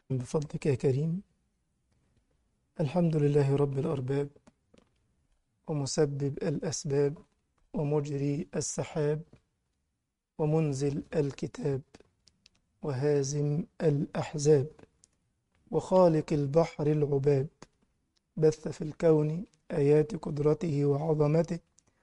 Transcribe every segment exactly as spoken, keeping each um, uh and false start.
بفضلك يا كريم. الحمد لله رب الأرباب، ومسبب الأسباب، ومجري السحاب، ومنزل الكتاب، وهازم الأحزاب، وخالق البحر العباب. بث في الكون آيات قدرته وعظمته،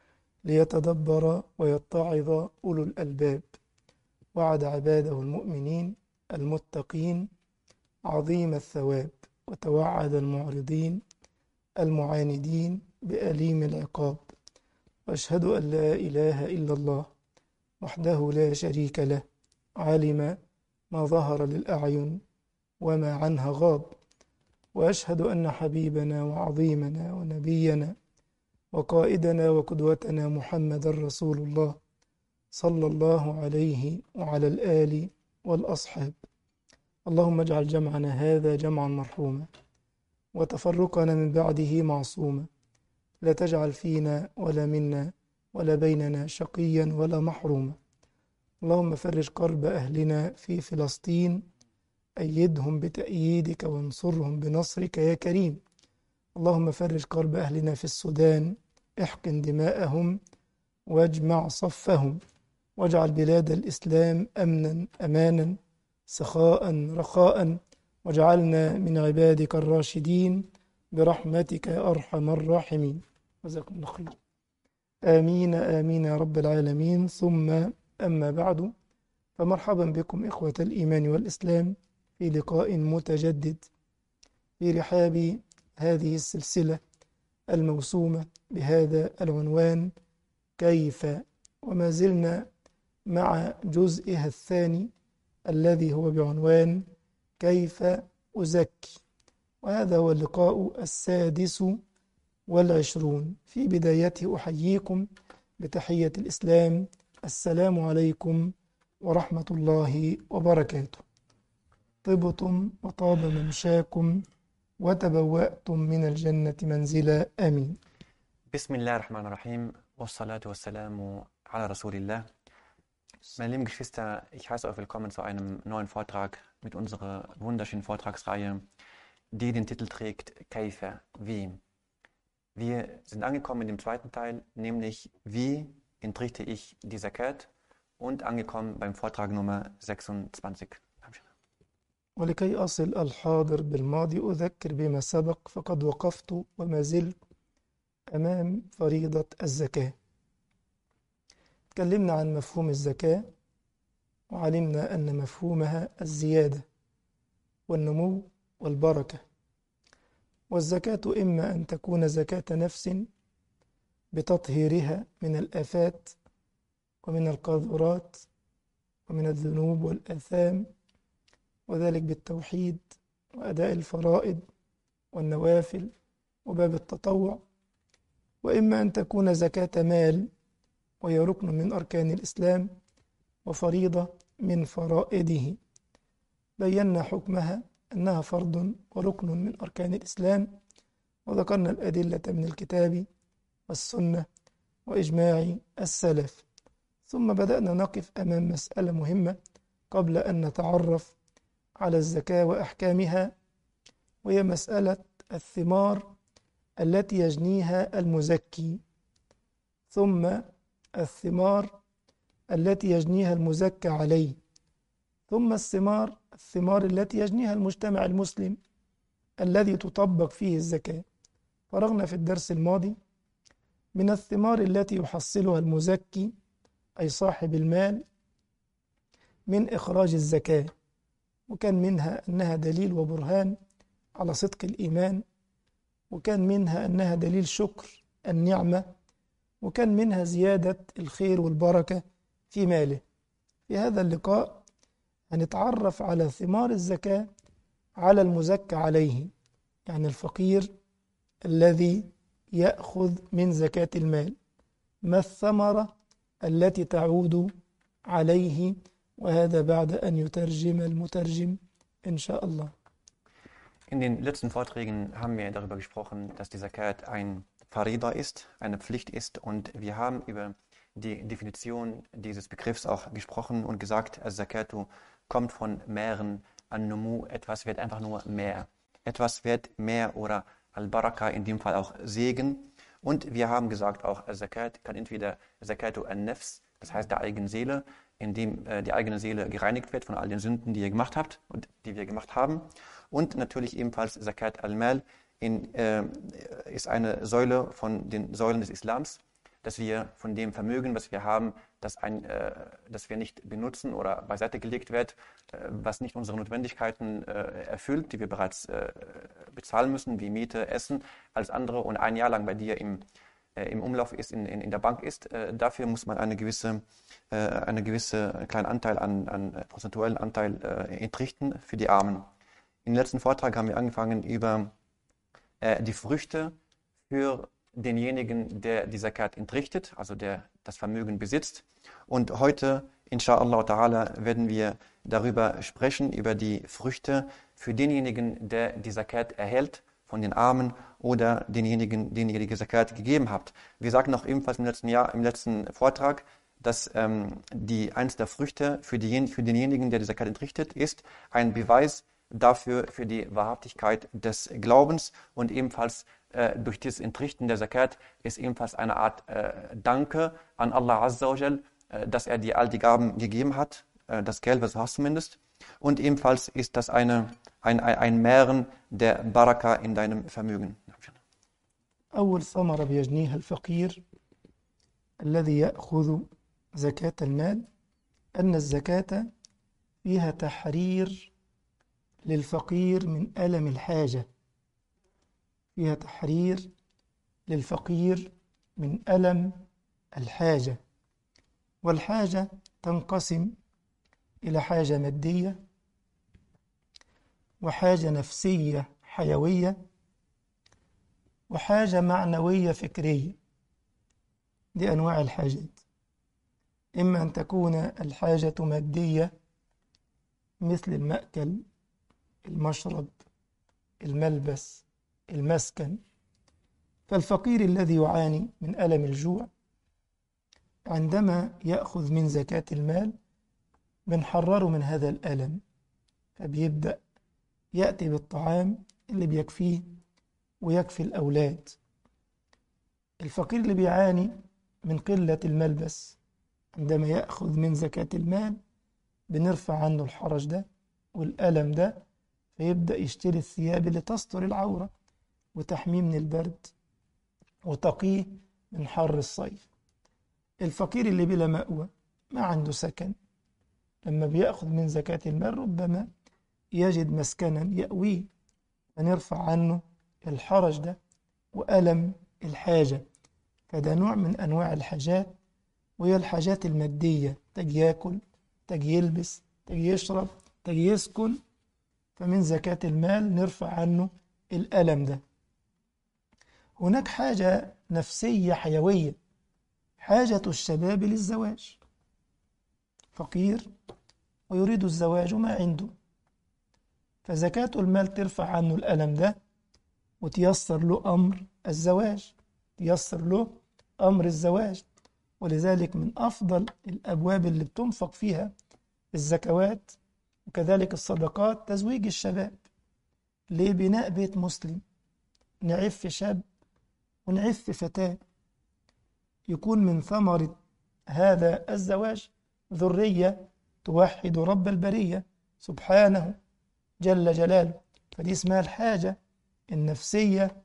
ليتدبر ويتعظ أولو الألباب. وعد عباده المؤمنين المتقين عظيم الثواب، وتوعد المعرضين المعاندين بأليم العقاب. وأشهد أن لا إله إلا الله وحده لا شريك له، علم ما ظهر للأعين وما عنها غاب. وأشهد أن حبيبنا وعظيمنا ونبينا وقائدنا وقدوتنا محمد رسول الله، صلى الله عليه وعلى الآل والأصحاب. اللهم اجعل جمعنا هذا جمعا مرحوما، وتفرقنا من بعده معصوما. لا تجعل فينا ولا منا ولا بيننا شقيا ولا محروما. اللهم فرج كرب أهلنا في فلسطين، أيدهم بتأييدك وانصرهم بنصرك يا كريم. اللهم فرج كرب أهلنا في السودان، احقن دماءهم واجمع صفهم، واجعل بلاد الإسلام أمنا أمانا سخاء رخاء، واجعلنا من عبادك الراشدين برحمتك يا أرحم الراحمين. جزاكم الله خير. آمين آمين يا رب العالمين. ثم أما بعد، فمرحبا بكم إخوة الإيمان والإسلام في لقاء متجدد في رحاب هذه السلسلة الموسومة بهذا العنوان: كيف. وما زلنا مع جزئها الثاني الذي هو بعنوان كيف أزكي، وهذا هو اللقاء السادس والعشرون. في بدايته أحييكم بتحية الإسلام: السلام عليكم ورحمة الله وبركاته. طبتم وطاب ممشاكم وتبوأتم من الجنة منزلا. آمين. Bismillahirrahmanirrahim, wassalatu wassalamu ala Rasulillah. Meine lieben Geschwister, ich heiße euch willkommen zu einem neuen Vortrag mit unserer wunderschönen Vortragsreihe, die den Titel trägt Kaifa, wie. Wir sind angekommen in dem zweiten Teil, nämlich wie entrichte ich die Zakat, und angekommen beim Vortrag Nummer sechsundzwanzig. ولكي أصل الحاضر بالماضي أذكر بما سبق، فقد وقفت وما زلت أمام فريضة الزكاة. تكلمنا عن مفهوم الزكاة، وعلمنا أن مفهومها الزيادة والنمو والبركة. والزكاة إما أن تكون زكاة نفس بتطهيرها من الآفات ومن القاذورات ومن الذنوب والآثام، وذلك بالتوحيد وأداء الفرائض والنوافل وباب التطوع. وإما أن تكون زكاة مال، وهي ركن من أركان الإسلام وفريضة من فرائضه. بينا حكمها أنها فرض وركن من أركان الإسلام، وذكرنا الأدلة من الكتاب والسنة وإجماع السلف. ثم بدأنا نقف أمام مسألة مهمة قبل أن نتعرف على الزكاة وأحكامها، وهي مسألة الثمار التي يجنيها المزكي، ثم الثمار التي يجنيها المزكى عليه، ثم الثمار الثمار التي يجنيها المجتمع المسلم الذي تطبق فيه الزكاة. فرغنا في الدرس الماضي من الثمار التي يحصلها المزكي أي صاحب المال من إخراج الزكاة، وكان منها أنها دليل وبرهان على صدق الإيمان، وكان منها أنها دليل شكر النعمة، وكان منها زيادة الخير والبركة في ماله. في هذا اللقاء هنتعرف على ثمار الزكاة على المزكى عليه، يعني الفقير الذي يأخذ من زكاة المال. ما الثمرة التي تعود عليه؟ وهذا بعد أن يترجم المترجم إن شاء الله. In den letzten Vorträgen haben wir darüber gesprochen, dass die Zakat ein Farida ist, eine Pflicht ist, und wir haben über die Definition dieses Begriffs auch gesprochen und gesagt, Al-Zakatu kommt von mehreren an Numu, etwas wird einfach nur mehr. Etwas wird mehr oder Al-Baraka, in dem Fall auch Segen. Und wir haben gesagt, auch Zakat kann entweder Zakatu an-Nafs, das heißt der eigenen Seele, indem äh, die eigene Seele gereinigt wird von all den Sünden, die ihr gemacht habt und die wir gemacht haben. Und natürlich ebenfalls Zakat al-Mal in, äh, ist eine Säule von den Säulen des Islams, dass wir von dem Vermögen, was wir haben, das, ein, äh, das wir nicht benutzen oder beiseite gelegt wird, äh, was nicht unsere Notwendigkeiten äh, erfüllt, die wir bereits äh, bezahlen müssen, wie Miete, Essen, als andere und ein Jahr lang bei dir im, äh, im Umlauf ist, in, in, in der Bank ist. Äh, dafür muss man eine gewisse, äh, eine gewisse kleinen Anteil an, an äh, prozentuellen Anteil äh, entrichten für die Armen. Im letzten Vortrag haben wir angefangen über äh, die Früchte für denjenigen, der die Zakat entrichtet, also der das Vermögen besitzt. Und heute, inshallah ta'ala, werden wir darüber sprechen, über die Früchte für denjenigen, der die Zakat erhält, von den Armen oder denjenigen, den ihr die Zakat gegeben habt. Wir sagten auch ebenfalls im letzten Jahr, im letzten Vortrag, dass ähm, die eins der Früchte für, die, für denjenigen, der die Zakat entrichtet, ist ein Beweis dafür, für die Wahrhaftigkeit des Glaubens und ebenfalls äh, durch dieses Entrichten der Zakat ist ebenfalls eine Art äh, Danke an Allah Azza wa Jal, äh, dass er dir all die Gaben gegeben hat, äh, das Geld, was du hast zumindest. Und ebenfalls ist das eine, ein, ein, ein Mehren der Baraka in deinem Vermögen. أول ثمرة بيجنيها الفقير الذي يأخذ زكاة المال أن الزكاة فيها تحرير للفقير من ألم الحاجة فيها تحرير للفقير من ألم الحاجة والحاجة تنقسم إلى حاجة مادية وحاجة نفسية حيوية وحاجة معنوية فكرية. دي أنواع الحاجات، إما أن تكون الحاجة مادية مثل المأكل، المشرب، الملبس، المسكن. فالفقير الذي يعاني من ألم الجوع عندما يأخذ من زكاة المال بنحرره من هذا الألم، فبيبدأ يأتي بالطعام اللي بيكفيه ويكفي الأولاد. الفقير اللي بيعاني من قلة الملبس عندما يأخذ من زكاة المال بنرفع عنه الحرج ده والألم ده، فيبدأ يشتري الثياب اللي تستر العورة وتحميه من البرد وتقيه من حر الصيف. الفقير اللي بلا مأوى ما عنده سكن لما بيأخذ من زكاة المال ربما يجد مسكنا يأويه، فنرفع عنه الحرج ده وألم الحاجة. فده نوع من أنواع الحاجات، وهي الحاجات المادية، تجي ياكل، تجي يلبس، تجي يشرب، تجي يسكن، فمن زكاة المال نرفع عنه الألم ده. هناك حاجة نفسية حيوية، حاجة الشباب للزواج، فقير ويريد الزواج وما عنده، فزكاة المال ترفع عنه الألم ده وتيسر له أمر الزواج، تيسر له أمر الزواج. ولذلك من أفضل الأبواب اللي بتنفق فيها الزكوات وكذلك الصدقات تزويج الشباب، لبناء بيت مسلم، نعف شاب ونعف فتاة، يكون من ثمرة هذا الزواج ذرية توحد رب البرية سبحانه جل جلاله. فدي اسمها الحاجة النفسية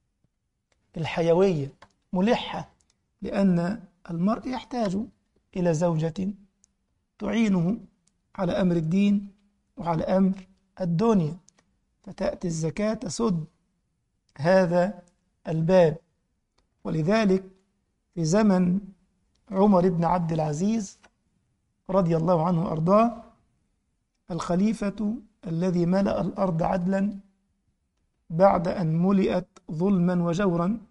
الحيوية ملحة، لأن المرء يحتاج إلى زوجة تعينه على أمر الدين وعلى أمر الدنيا، فتأتي الزكاة تسد هذا الباب. ولذلك في زمن عمر بن عبد العزيز رضي الله عنه وأرضاه، الخليفة الذي ملأ الأرض عدلا بعد أن ملئت ظلما وجورا،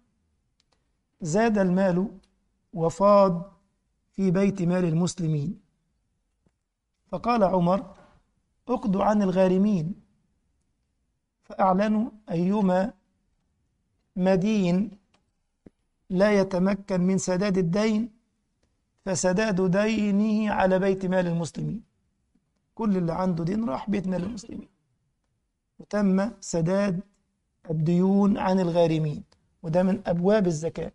زاد المال وفاض في بيت مال المسلمين، فقال عمر: اقضوا عن الغارمين. فأعلنوا أيما مدين لا يتمكن من سداد الدين فسداد دينه على بيت مال المسلمين. كل اللي عنده دين راح بيت مال المسلمين، وتم سداد الديون عن الغارمين، وده من أبواب الزكاة.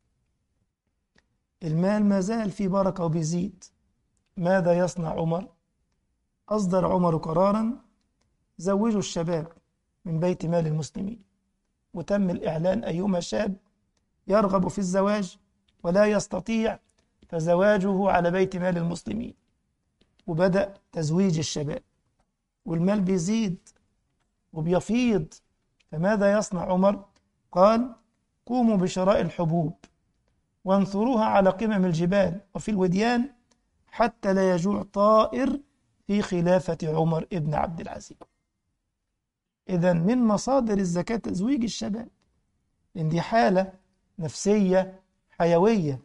المال ما زال فيه بركة وبيزيد. ماذا يصنع عمر؟ أصدر عمر قرارا زوجوا الشباب من بيت مال المسلمين، وتم الإعلان أيما شاب يرغب في الزواج ولا يستطيع فزواجه على بيت مال المسلمين، وبدأ تزويج الشباب، والمال بيزيد وبيفيض. فماذا يصنع عمر؟ قال قوموا بشراء الحبوب وانثروها على قمم الجبال وفي الوديان حتى لا يجوع طائر في خلافة عمر ابن عبد العزيز. إذن من مصادر الزكاة تزويج الشباب، لأن دي حالة نفسية حيوية،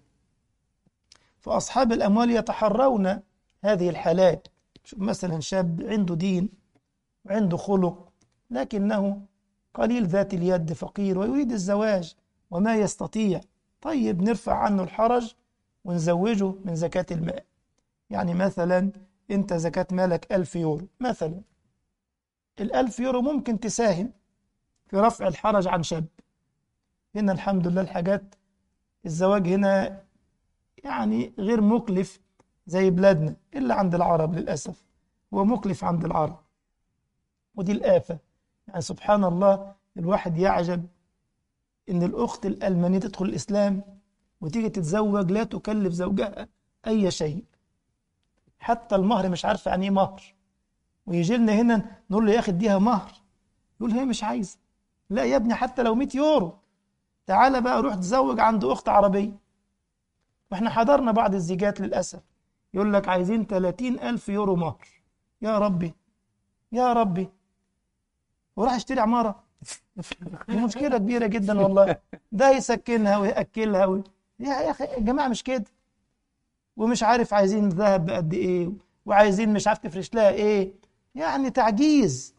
فأصحاب الأموال يتحرون هذه الحالات. شوف مثلا شاب عنده دين وعنده خلق لكنه قليل ذات اليد، فقير ويريد الزواج وما يستطيع، طيب نرفع عنه الحرج ونزوجه من زكاة المال. يعني مثلا أنت زكاة مالك ألف يورو مثلا، الألف يورو ممكن تساهم في رفع الحرج عن شاب. هنا الحمد لله الحاجات الزواج هنا يعني غير مكلف زي بلادنا، إلا عند العرب للأسف هو مكلف عند العرب، ودي الآفة. يعني سبحان الله الواحد يعجب إن الأخت الألمانية تدخل الإسلام وتيجي تتزوج لا تكلف زوجها أي شيء، حتى المهر مش عارفة يعني إيه مهر، ويجي لنا هنا نقول له يا أخي اديها مهر، يقول هي مش عايزة. لا يا ابني حتى لو مئة يورو، تعالى بقى روح تزوج عند أخت عربية. واحنا حضرنا بعض الزيجات للأسف يقول لك عايزين ثلاثين ألف يورو مهر. يا ربي يا ربي، وراح اشتري عمارة. دي مشكلة كبيرة جدا والله، ده يسكنها ويأكلها و... يا أخي يا جماعة مش كده. ومش عارف عايزين ذهب بقد إيه، وعايزين مش عارف تفرش لها إيه، يعني تعجيز.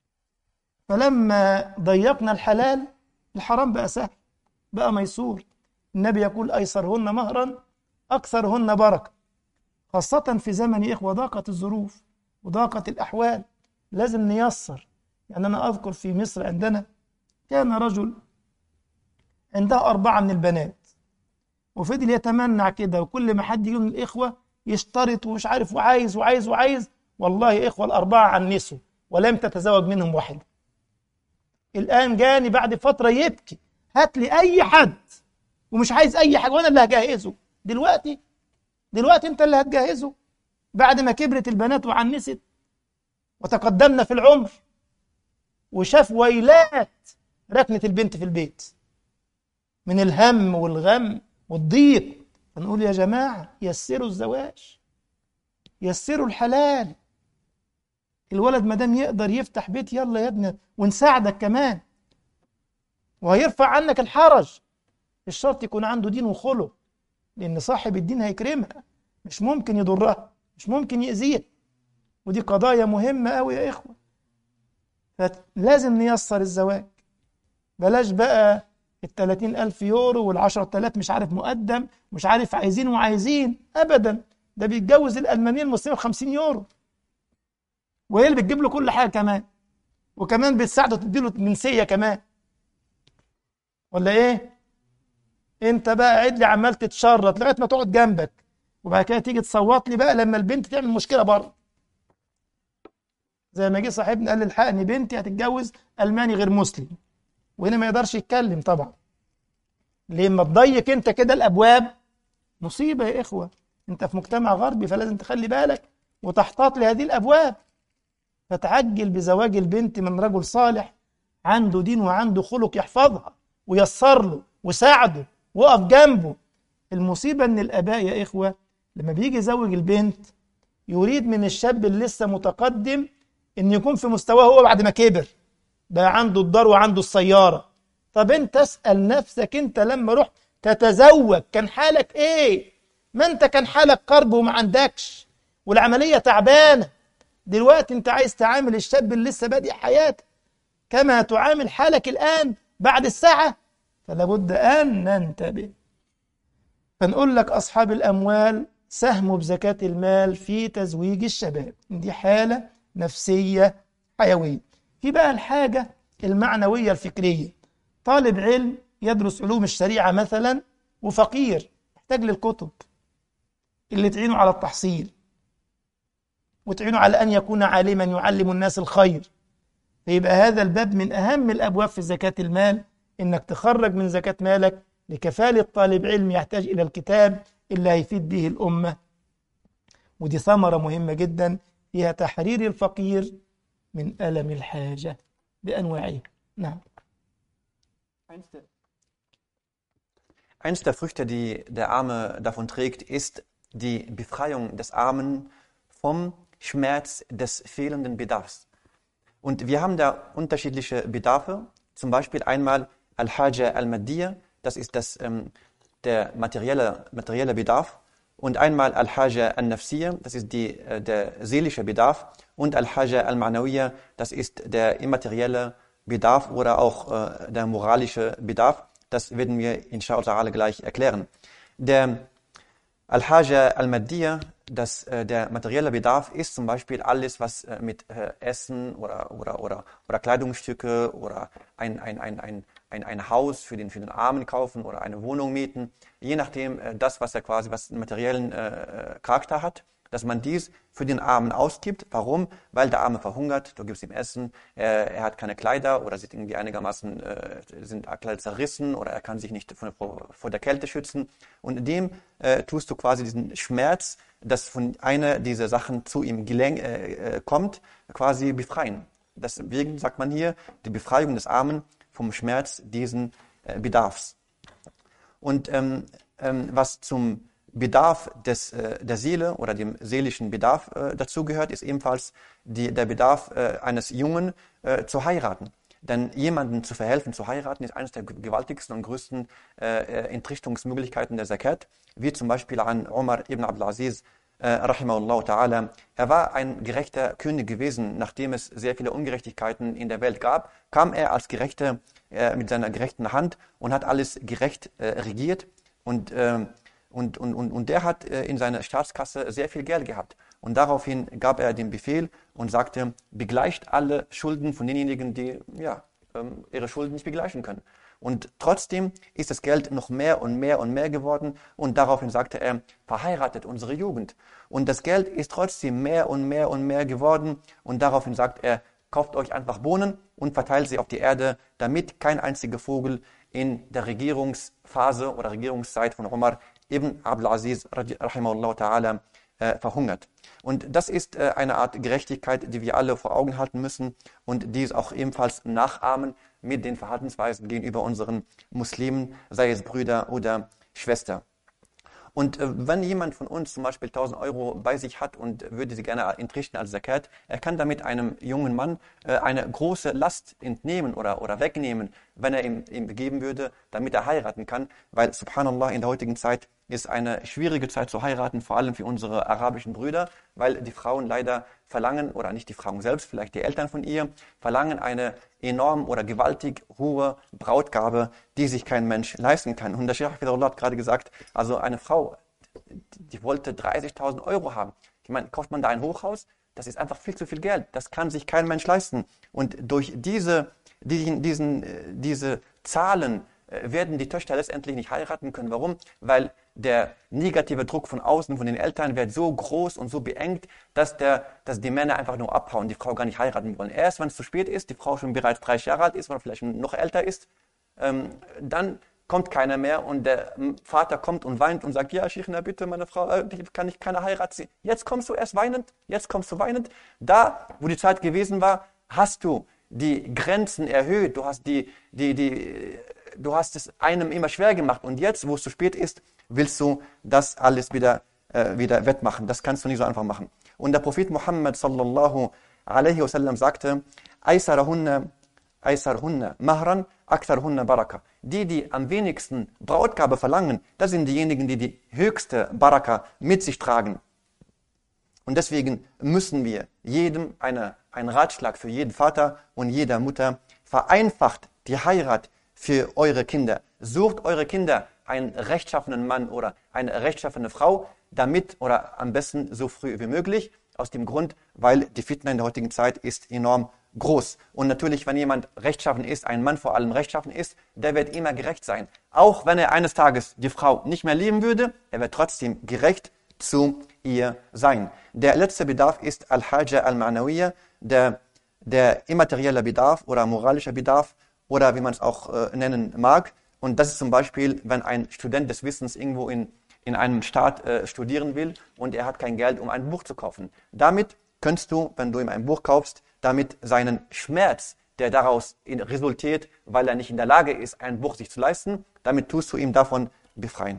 فلما ضيقنا الحلال الحرام بقى سهل، بقى ميسور. النبي يقول أيسرهن مهرا أكثرهن بركة، خاصة في زمن يا إخوة ضاقت الظروف وضاقت الأحوال، لازم نيسر. يعني أنا أذكر في مصر عندنا كان رجل عنده أربعة من البنات، وفضل يتمنع كده، وكل ما حد يجي من الإخوة يشترط ومش عارف وعايز وعايز وعايز. والله يا إخوة الأربعة عنسوا ولم تتزوج منهم واحد. الآن جاني بعد فترة يبكي، هات لي أي حد ومش عايز أي حاجة وأنا اللي هجهزه. دلوقتي دلوقتي أنت اللي هتجهزه بعد ما كبرت البنات وعنست وتقدمنا في العمر، وشاف ويلات ركنة البنت في البيت من الهم والغم والضيق. فنقول يا جماعة يسروا الزواج، يسروا الحلال. الولد مادام يقدر يفتح بيت يلا يا ابني، ونساعدك كمان وهيرفع عنك الحرج. الشرط يكون عنده دين وخلق، لأن صاحب الدين هيكرمها، مش ممكن يضرها، مش ممكن يأذيها. ودي قضايا مهمة أوي يا إخوة، فلازم نيسر الزواج. بلاش بقى الثلاثين ألف يورو والعشرة آلاف مش عارف مقدم، مش عارف عايزين وعايزين أبدا. ده بيتجوز الألمانية المسلمة بخمسين يورو، وهي اللي بتجيب له كل حاجة كمان، وكمان بتساعده تديله جنسية كمان. ولا إيه؟ أنت بقى قاعد لي عمال تتشرط لغاية ما تقعد جنبك، وبعد كده تيجي تصوت لي بقى لما البنت تعمل مشكلة بره. زي ما جه صاحبنا قال لي الحقني بنتي هتتجوز ألماني غير مسلم، وهنا ما يقدرش يتكلم طبعا. لما تضيق انت كده الابواب مصيبه يا اخوه. انت في مجتمع غربي فلازم تخلي بالك وتحتاط لهذه الابواب. فتعجل بزواج البنت من رجل صالح عنده دين وعنده خلق، يحفظها ويسر له وساعده وقف جنبه. المصيبه ان الاباء يا اخوه لما بيجي يزوج البنت يريد من الشاب اللي لسه متقدم ان يكون في مستواه هو بعد ما كبر، بقى عنده الدار وعنده السيارة. طب انت اسأل نفسك، انت لما رحت تتزوج كان حالك ايه؟ ما انت كان حالك قرب وما عندكش والعملية تعبانة. دلوقتي انت عايز تعامل الشاب اللي لسه بادئ حياته كما تعامل حالك الآن بعد الساعة، فلا بد أن ننتبه. فنقول لك أصحاب الأموال سهمه بزكاة المال في تزويج الشباب. دي حالة نفسية حيوية. في بقى الحاجة المعنوية الفكرية، طالب علم يدرس علوم الشريعة مثلا وفقير يحتاج للكتب اللي تعينه على التحصيل وتعينه على أن يكون عالما يعلم الناس الخير. فيبقى هذا الباب من أهم الأبواب في زكاة المال، إنك تخرج من زكاة مالك لكفالة طالب علم يحتاج إلى الكتاب اللي هيفيد به الأمة. ودي ثمرة مهمة جدا فيها تحرير الفقير من ألم الحاجة بأنواعها. نعم. Eins der Früchte, die der Arme davon trägt, ist die Befreiung des Armen vom Schmerz des fehlenden Bedarfs. Und wir haben da unterschiedliche Bedarfe, zum Beispiel einmal Al-Haja al-Maddiya, das ist das, ähm, der materielle, materielle Bedarf, und einmal Al-Haja al-Nafsiyya, das ist die, äh, der seelische Bedarf, und Al-Haja al-Ma'nawiyya, das ist der immaterielle Bedarf oder auch äh, der moralische Bedarf. Das werden wir inshallah gleich erklären. Der Al-Haja al-Maddiya, das, äh, der materielle Bedarf, ist zum Beispiel alles, was äh, mit äh, Essen oder, oder, oder, oder Kleidungsstücke oder ein, ein, ein, ein, ein, ein Haus für den, für den Armen kaufen oder eine Wohnung mieten, je nachdem äh, das, was er quasi, was einen materiellen äh, Charakter hat, dass man dies für den Armen ausgibt. Warum? Weil der Arme verhungert, du gibst ihm Essen, er, er hat keine Kleider oder sieht irgendwie einigermaßen, äh, sind Kleider zerrissen oder er kann sich nicht von, vor der Kälte schützen. Und dem äh, tust du quasi diesen Schmerz, dass von einer dieser Sachen zu ihm gelenk, äh, kommt, quasi befreien. Deswegen sagt man hier, die Befreiung des Armen vom Schmerz diesen äh, Bedarfs. Und ähm, ähm, was zum Bedarf des, äh, der Seele oder dem seelischen Bedarf äh, dazugehört, ist ebenfalls die, der Bedarf äh, eines Jungen äh, zu heiraten. Denn jemandem zu verhelfen, zu heiraten, ist eines der gewaltigsten und größten äh, Entrichtungsmöglichkeiten der Zakat, wie zum Beispiel an Umar ibn Abdul Aziz, äh, rahimahullah ta'ala. Er war ein gerechter König gewesen, nachdem es sehr viele Ungerechtigkeiten in der Welt gab, kam er als Gerechter äh, mit seiner gerechten Hand und hat alles gerecht äh, regiert und äh, Und, und, und, und der hat äh, in seiner Staatskasse sehr viel Geld gehabt. Und daraufhin gab er den Befehl und sagte, begleicht alle Schulden von denjenigen, die ja, ähm, ihre Schulden nicht begleichen können. Und trotzdem ist das Geld noch mehr und mehr und mehr geworden. Und daraufhin sagte er, verheiratet unsere Jugend. Und das Geld ist trotzdem mehr und mehr und mehr geworden. Und daraufhin sagt er, kauft euch einfach Bohnen und verteilt sie auf die Erde, damit kein einziger Vogel in der Regierungsphase oder Regierungszeit von Umar ibn Abdul Aziz rahimahullah ta'ala äh, verhungert. Und das ist äh, eine Art Gerechtigkeit, die wir alle vor Augen halten müssen und dies auch ebenfalls nachahmen mit den Verhaltensweisen gegenüber unseren Muslimen, sei es Brüder oder Schwester. Und äh, wenn jemand von uns zum Beispiel tausend Euro bei sich hat und würde sie gerne entrichten als Zakat, er kann damit einem jungen Mann äh, eine große Last entnehmen oder, oder wegnehmen, wenn er ihm, ihm geben würde, damit er heiraten kann. Weil, subhanallah, in der heutigen Zeit ist eine schwierige Zeit zu heiraten, vor allem für unsere arabischen Brüder, weil die Frauen leider verlangen, oder nicht die Frauen selbst, vielleicht die Eltern von ihr, verlangen eine enorm oder gewaltig hohe Brautgabe, die sich kein Mensch leisten kann. Und der Sheikh Hafidhullah hat gerade gesagt, also eine Frau, die wollte dreißigtausend Euro haben. Ich meine, kauft man da ein Hochhaus? Das ist einfach viel zu viel Geld. Das kann sich kein Mensch leisten. Und durch diese, diesen, diesen, diese Zahlen werden die Töchter letztendlich nicht heiraten können. Warum? Weil der negative Druck von außen, von den Eltern, wird so groß und so beengt, dass, der, dass die Männer einfach nur abhauen, die Frau gar nicht heiraten wollen. Erst wenn es zu spät ist, die Frau schon bereits dreißig Jahre alt ist oder vielleicht noch älter ist, ähm, dann kommt keiner mehr und der Vater kommt und weint und sagt, ja, Scheichna, bitte, meine Frau, äh, kann ich keine heiraten. Jetzt kommst du erst weinend, jetzt kommst du weinend. Da, wo die Zeit gewesen war, hast du die Grenzen erhöht, du hast die, die, die, du hast es einem immer schwer gemacht und jetzt, wo es zu spät ist, willst du das alles wieder, äh, wieder wettmachen. Das kannst du nicht so einfach machen. Und der Prophet Muhammad sallallahu alaihi wasallam sagte, Aisarahunna, Aisarahunna mahran, Aktharhunna baraka. Die, die am wenigsten Brautgabe verlangen, das sind diejenigen, die die höchste Baraka mit sich tragen. Und deswegen müssen wir jedem eine, einen Ratschlag für jeden Vater und jeder Mutter, vereinfacht die Heirat für eure Kinder. Sucht eure Kinder einen rechtschaffenen Mann oder eine rechtschaffene Frau, damit oder am besten so früh wie möglich, aus dem Grund, weil die Fitna in der heutigen Zeit ist enorm groß. Und natürlich, wenn jemand rechtschaffen ist, ein Mann vor allem rechtschaffen ist, der wird immer gerecht sein. Auch wenn er eines Tages die Frau nicht mehr lieben würde, er wird trotzdem gerecht zu ihr sein. Der letzte Bedarf ist Al-Haja al-Ma'nawiyya, der, der immaterielle Bedarf oder moralischer Bedarf oder wie man es auch äh, nennen mag. Und das ist zum Beispiel, wenn ein Student des Wissens irgendwo in, in einem Staat äh, studieren will und er hat kein Geld, um ein Buch zu kaufen. Damit kannst du, wenn du ihm ein Buch kaufst, damit seinen Schmerz, der daraus resultiert, weil er nicht in der Lage ist, ein Buch sich zu leisten, damit tust du ihm davon befreien.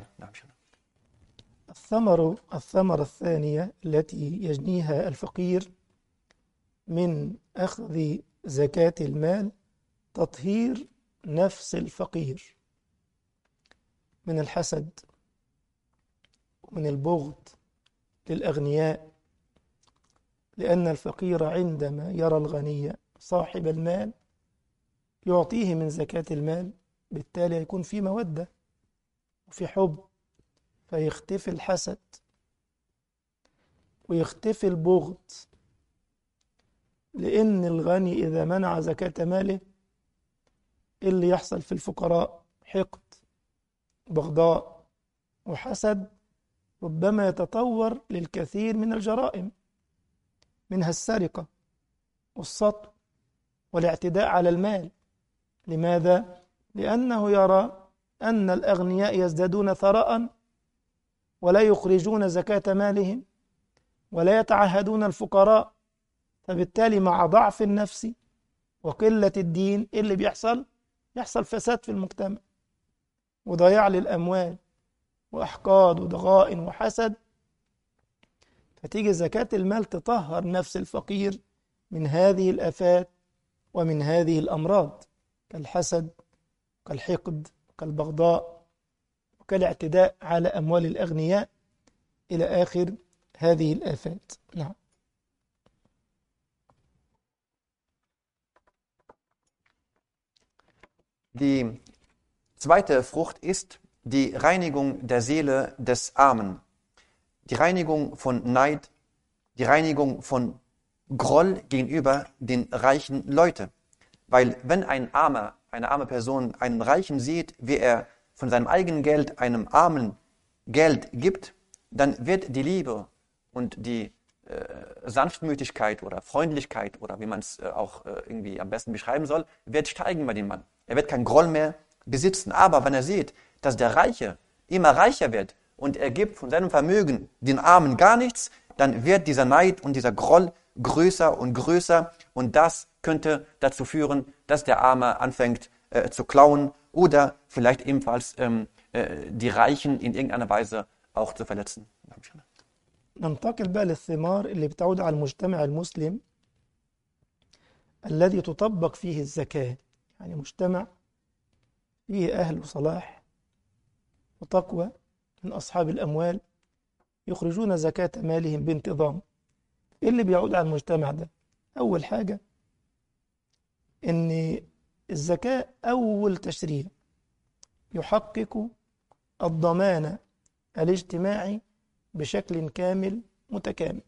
الثمرة الثمرة الثانية التي يجنيها الفقير من أخذ زكاة المال تطهير نفس الفقير من الحسد ومن البغض للأغنياء، لأن الفقير عندما يرى الغني صاحب المال يعطيه من زكاة المال، بالتالي يكون في مودة وفي حب، فيختفي الحسد ويختفي البغض، لأن الغني إذا منع زكاة ماله إيه اللي يحصل في الفقراء؟ حقد، بغضاء وحسد، ربما يتطور للكثير من الجرائم، منها السرقة والسطو والاعتداء على المال. لماذا؟ لأنه يرى أن الأغنياء يزدادون ثراء ولا يخرجون زكاة مالهم ولا يتعهدون الفقراء، فبالتالي مع ضعف النفس وقلة الدين إيه اللي بيحصل؟ يحصل فساد في المجتمع وضياع للأموال وأحقاد وضغائن وحسد. فتيجي زكاة المال تطهر نفس الفقير من هذه الآفات ومن هذه الأمراض كالحسد كالحقد كالبغضاء وكالاعتداء على أموال الأغنياء إلى آخر هذه الآفات. نعم. Die zweite Frucht ist die Reinigung der Seele des Armen, die Reinigung von Neid, die Reinigung von Groll gegenüber den reichen Leuten. Weil wenn ein Armer, eine arme Person einen Reichen sieht, wie er von seinem eigenen Geld einem Armen Geld gibt, dann wird die Liebe und die äh, Sanftmütigkeit oder Freundlichkeit oder wie man es äh, auch äh, irgendwie am besten beschreiben soll, wird steigen bei dem Mann. Er wird kein Groll mehr besitzen. Aber wenn er sieht, dass der Reiche immer reicher wird und er gibt von seinem Vermögen den Armen gar nichts, dann wird dieser Neid und dieser Groll größer und größer und das könnte dazu führen, dass der Arme anfängt äh, zu klauen oder vielleicht ebenfalls ähm, äh, die Reichen in irgendeiner Weise auch zu verletzen. ننتقل بقى للثمار اللي بتعود على المجتمع المسلم الذي تطبق فيه الزكاة، يعني مجتمع فيه أهل صلاح وتقوى من أصحاب الأموال يخرجون زكاة مالهم بانتظام. إيه اللي بيعود على المجتمع ده؟ أول حاجة إن الزكاة أول تشريع يحقق الضمان الاجتماعي بشكل كامل متكامل.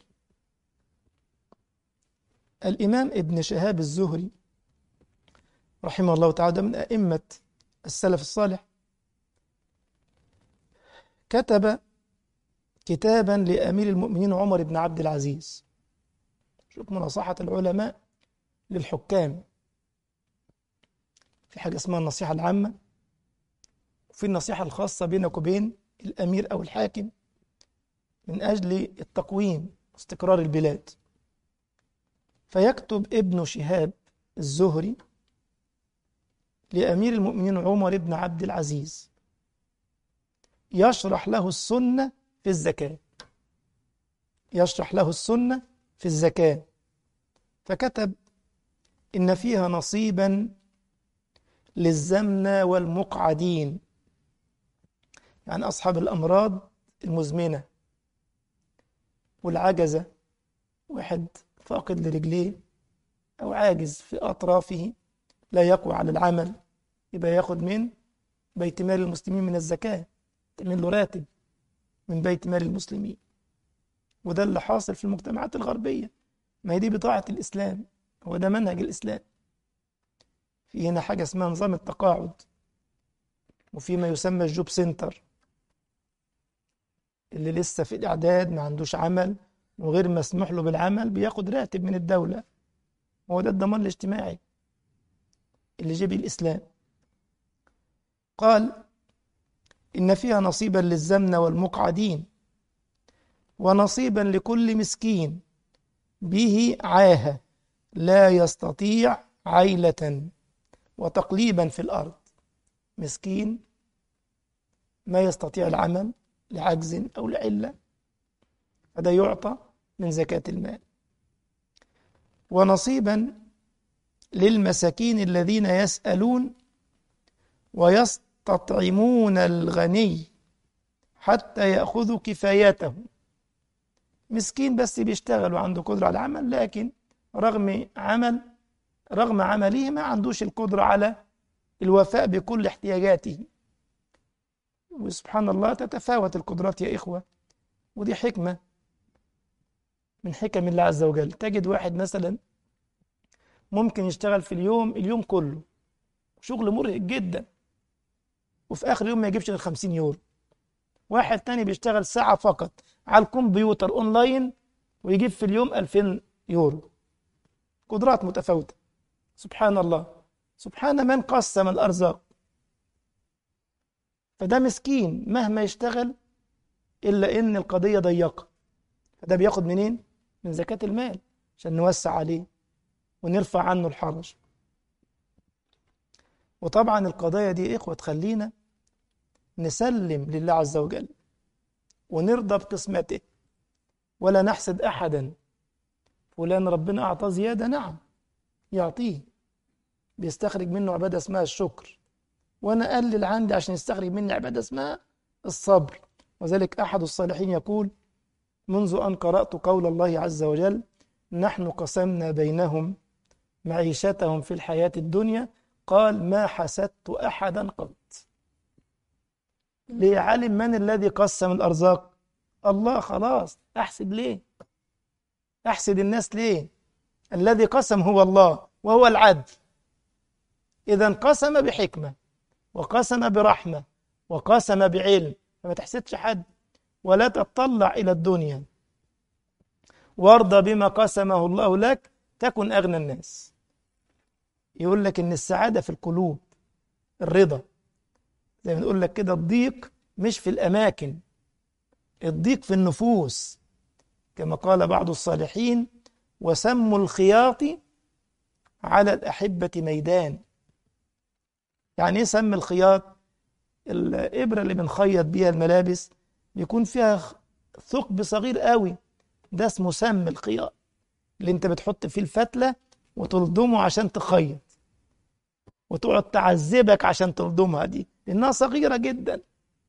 الإمام ابن شهاب الزهري رحمه الله تعالى من أئمة السلف الصالح كتب كتابا لأمير المؤمنين عمر بن عبد العزيز. شوف مناصحة العلماء للحكام، في حاجة اسمها النصيحة العامة وفي النصيحة الخاصة بينك وبين الأمير أو الحاكم من أجل التقويم واستقرار البلاد. فيكتب ابن شهاب الزهري لأمير المؤمنين عمر بن عبد العزيز يشرح له السنة في الزكاة، يشرح له السنة في الزكاة. فكتب إن فيها نصيبا للزمنة والمقعدين، يعني أصحاب الأمراض المزمنة والعجزة، واحد فاقد لرجليه أو عاجز في أطرافه لا يقوى على العمل، يبقى ياخد من بيت مال المسلمين من الزكاة، تعمل له راتب من بيت مال المسلمين. وده اللي حاصل في المجتمعات الغربية. ما هي دي بضاعة الإسلام، هو ده منهج الإسلام. في هنا حاجة اسمها نظام التقاعد، وفي ما يسمى الجوب سنتر، اللي لسه في الإعداد ما عندوش عمل وغير مسموح له بالعمل بياخد راتب من الدولة. هو ده الضمان الاجتماعي اللي جه الإسلام. قال إن فيها نصيبا للزمنة والمقعدين، ونصيبا لكل مسكين به عاهة لا يستطيع عيلة وتقليبا في الأرض. مسكين ما يستطيع العمل لعجز أو لعلة، هذا يعطى من زكاة المال. ونصيبا للمساكين الذين يسألون ويستطعمون الغني حتى يأخذوا كفايته. مسكين بس بيشتغل وعنده قدرة على العمل، لكن رغم عمل رغم عمله ما عندوش القدرة على الوفاء بكل احتياجاته. وسبحان الله تتفاوت القدرات يا إخوة، ودي حكمة من حكم الله عز وجل. تجد واحد مثلا ممكن يشتغل في اليوم اليوم كله شغل مرهق جدا، وفي آخر يوم ما يجيبش غير خمسين يورو. واحد تاني بيشتغل ساعة فقط على الكمبيوتر أونلاين ويجيب في اليوم ألفين يورو. قدرات متفاوتة. سبحان الله، سبحان من قسم الأرزاق. فده مسكين مهما يشتغل إلا إن القضية ضيقة، فده بياخد منين؟ من زكاة المال عشان نوسع عليه ونرفع عنه الحرج. وطبعا القضايا دي إخوة تخلينا نسلم لله عز وجل ونرضى بقسمته ولا نحسد أحدا. فلان ربنا أعطاه زيادة، نعم يعطيه، بيستخرج منه عبادة اسمها الشكر، وأنا أقلل عندي عشان يستخرج مني عبادة اسمها الصبر. وذلك أحد الصالحين يقول: منذ أن قرأت قول الله عز وجل نحن قسمنا بينهم معيشتهم في الحياة الدنيا، قال ما حسدت أحدا قط. ليه؟ علم من الذي قسم الأرزاق؟ الله. خلاص أحسد ليه؟ أحسد الناس ليه؟ الذي قسم هو الله وهو العدل. إذا قسم بحكمة وقسم برحمة وقسم بعلم، فما تحسدش حد ولا تتطلع إلى الدنيا، وارضى بما قسمه الله لك تكن أغنى الناس. يقول لك إن السعادة في القلوب، الرضا. زي ما نقول لك كده، الضيق مش في الأماكن، الضيق في النفوس. كما قال بعض الصالحين: وسم الخياط على الأحبة ميدان. يعني إيه سم الخياط؟ الإبرة اللي بنخيط بيها الملابس بيكون فيها ثقب صغير قوي، ده اسمه سم الخياط، اللي انت بتحط فيه الفتلة وتلضمه عشان تخيط، وتقعد تعذبك عشان تلضمها دي لأنها صغيرة جدا.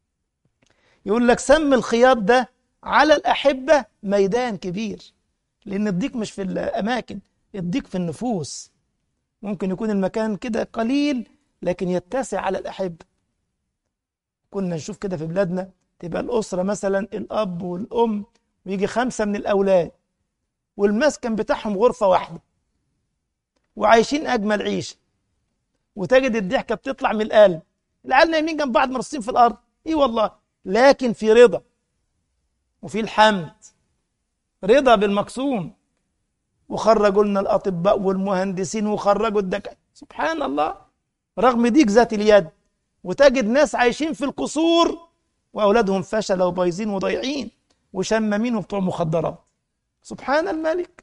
يقول لك سم الخياط ده على الأحبة ميدان كبير، لأن الضيق مش في الأماكن، الضيق في النفوس. ممكن يكون المكان كده قليل لكن يتسع على الأحبة. كنا نشوف كده في بلادنا تبقى الأسرة مثلا الأب والأم ويجي خمسة من الأولاد، والمسكن بتاعهم غرفة واحدة وعايشين أجمل عيشة، وتجد الضحكة بتطلع من القلب. العيال نايمين جنب بعض مرصين في الأرض، إيه والله، لكن في رضا وفي الحمد، رضا بالمقسوم. وخرجوا لنا الأطباء والمهندسين وخرجوا الدكاترة، سبحان الله، رغم ضيق ذات اليد. وتجد ناس عايشين في القصور وأولادهم فشلة وبايظين وضايعين وشمامين وبتوع مخدرات. سبحان الملك،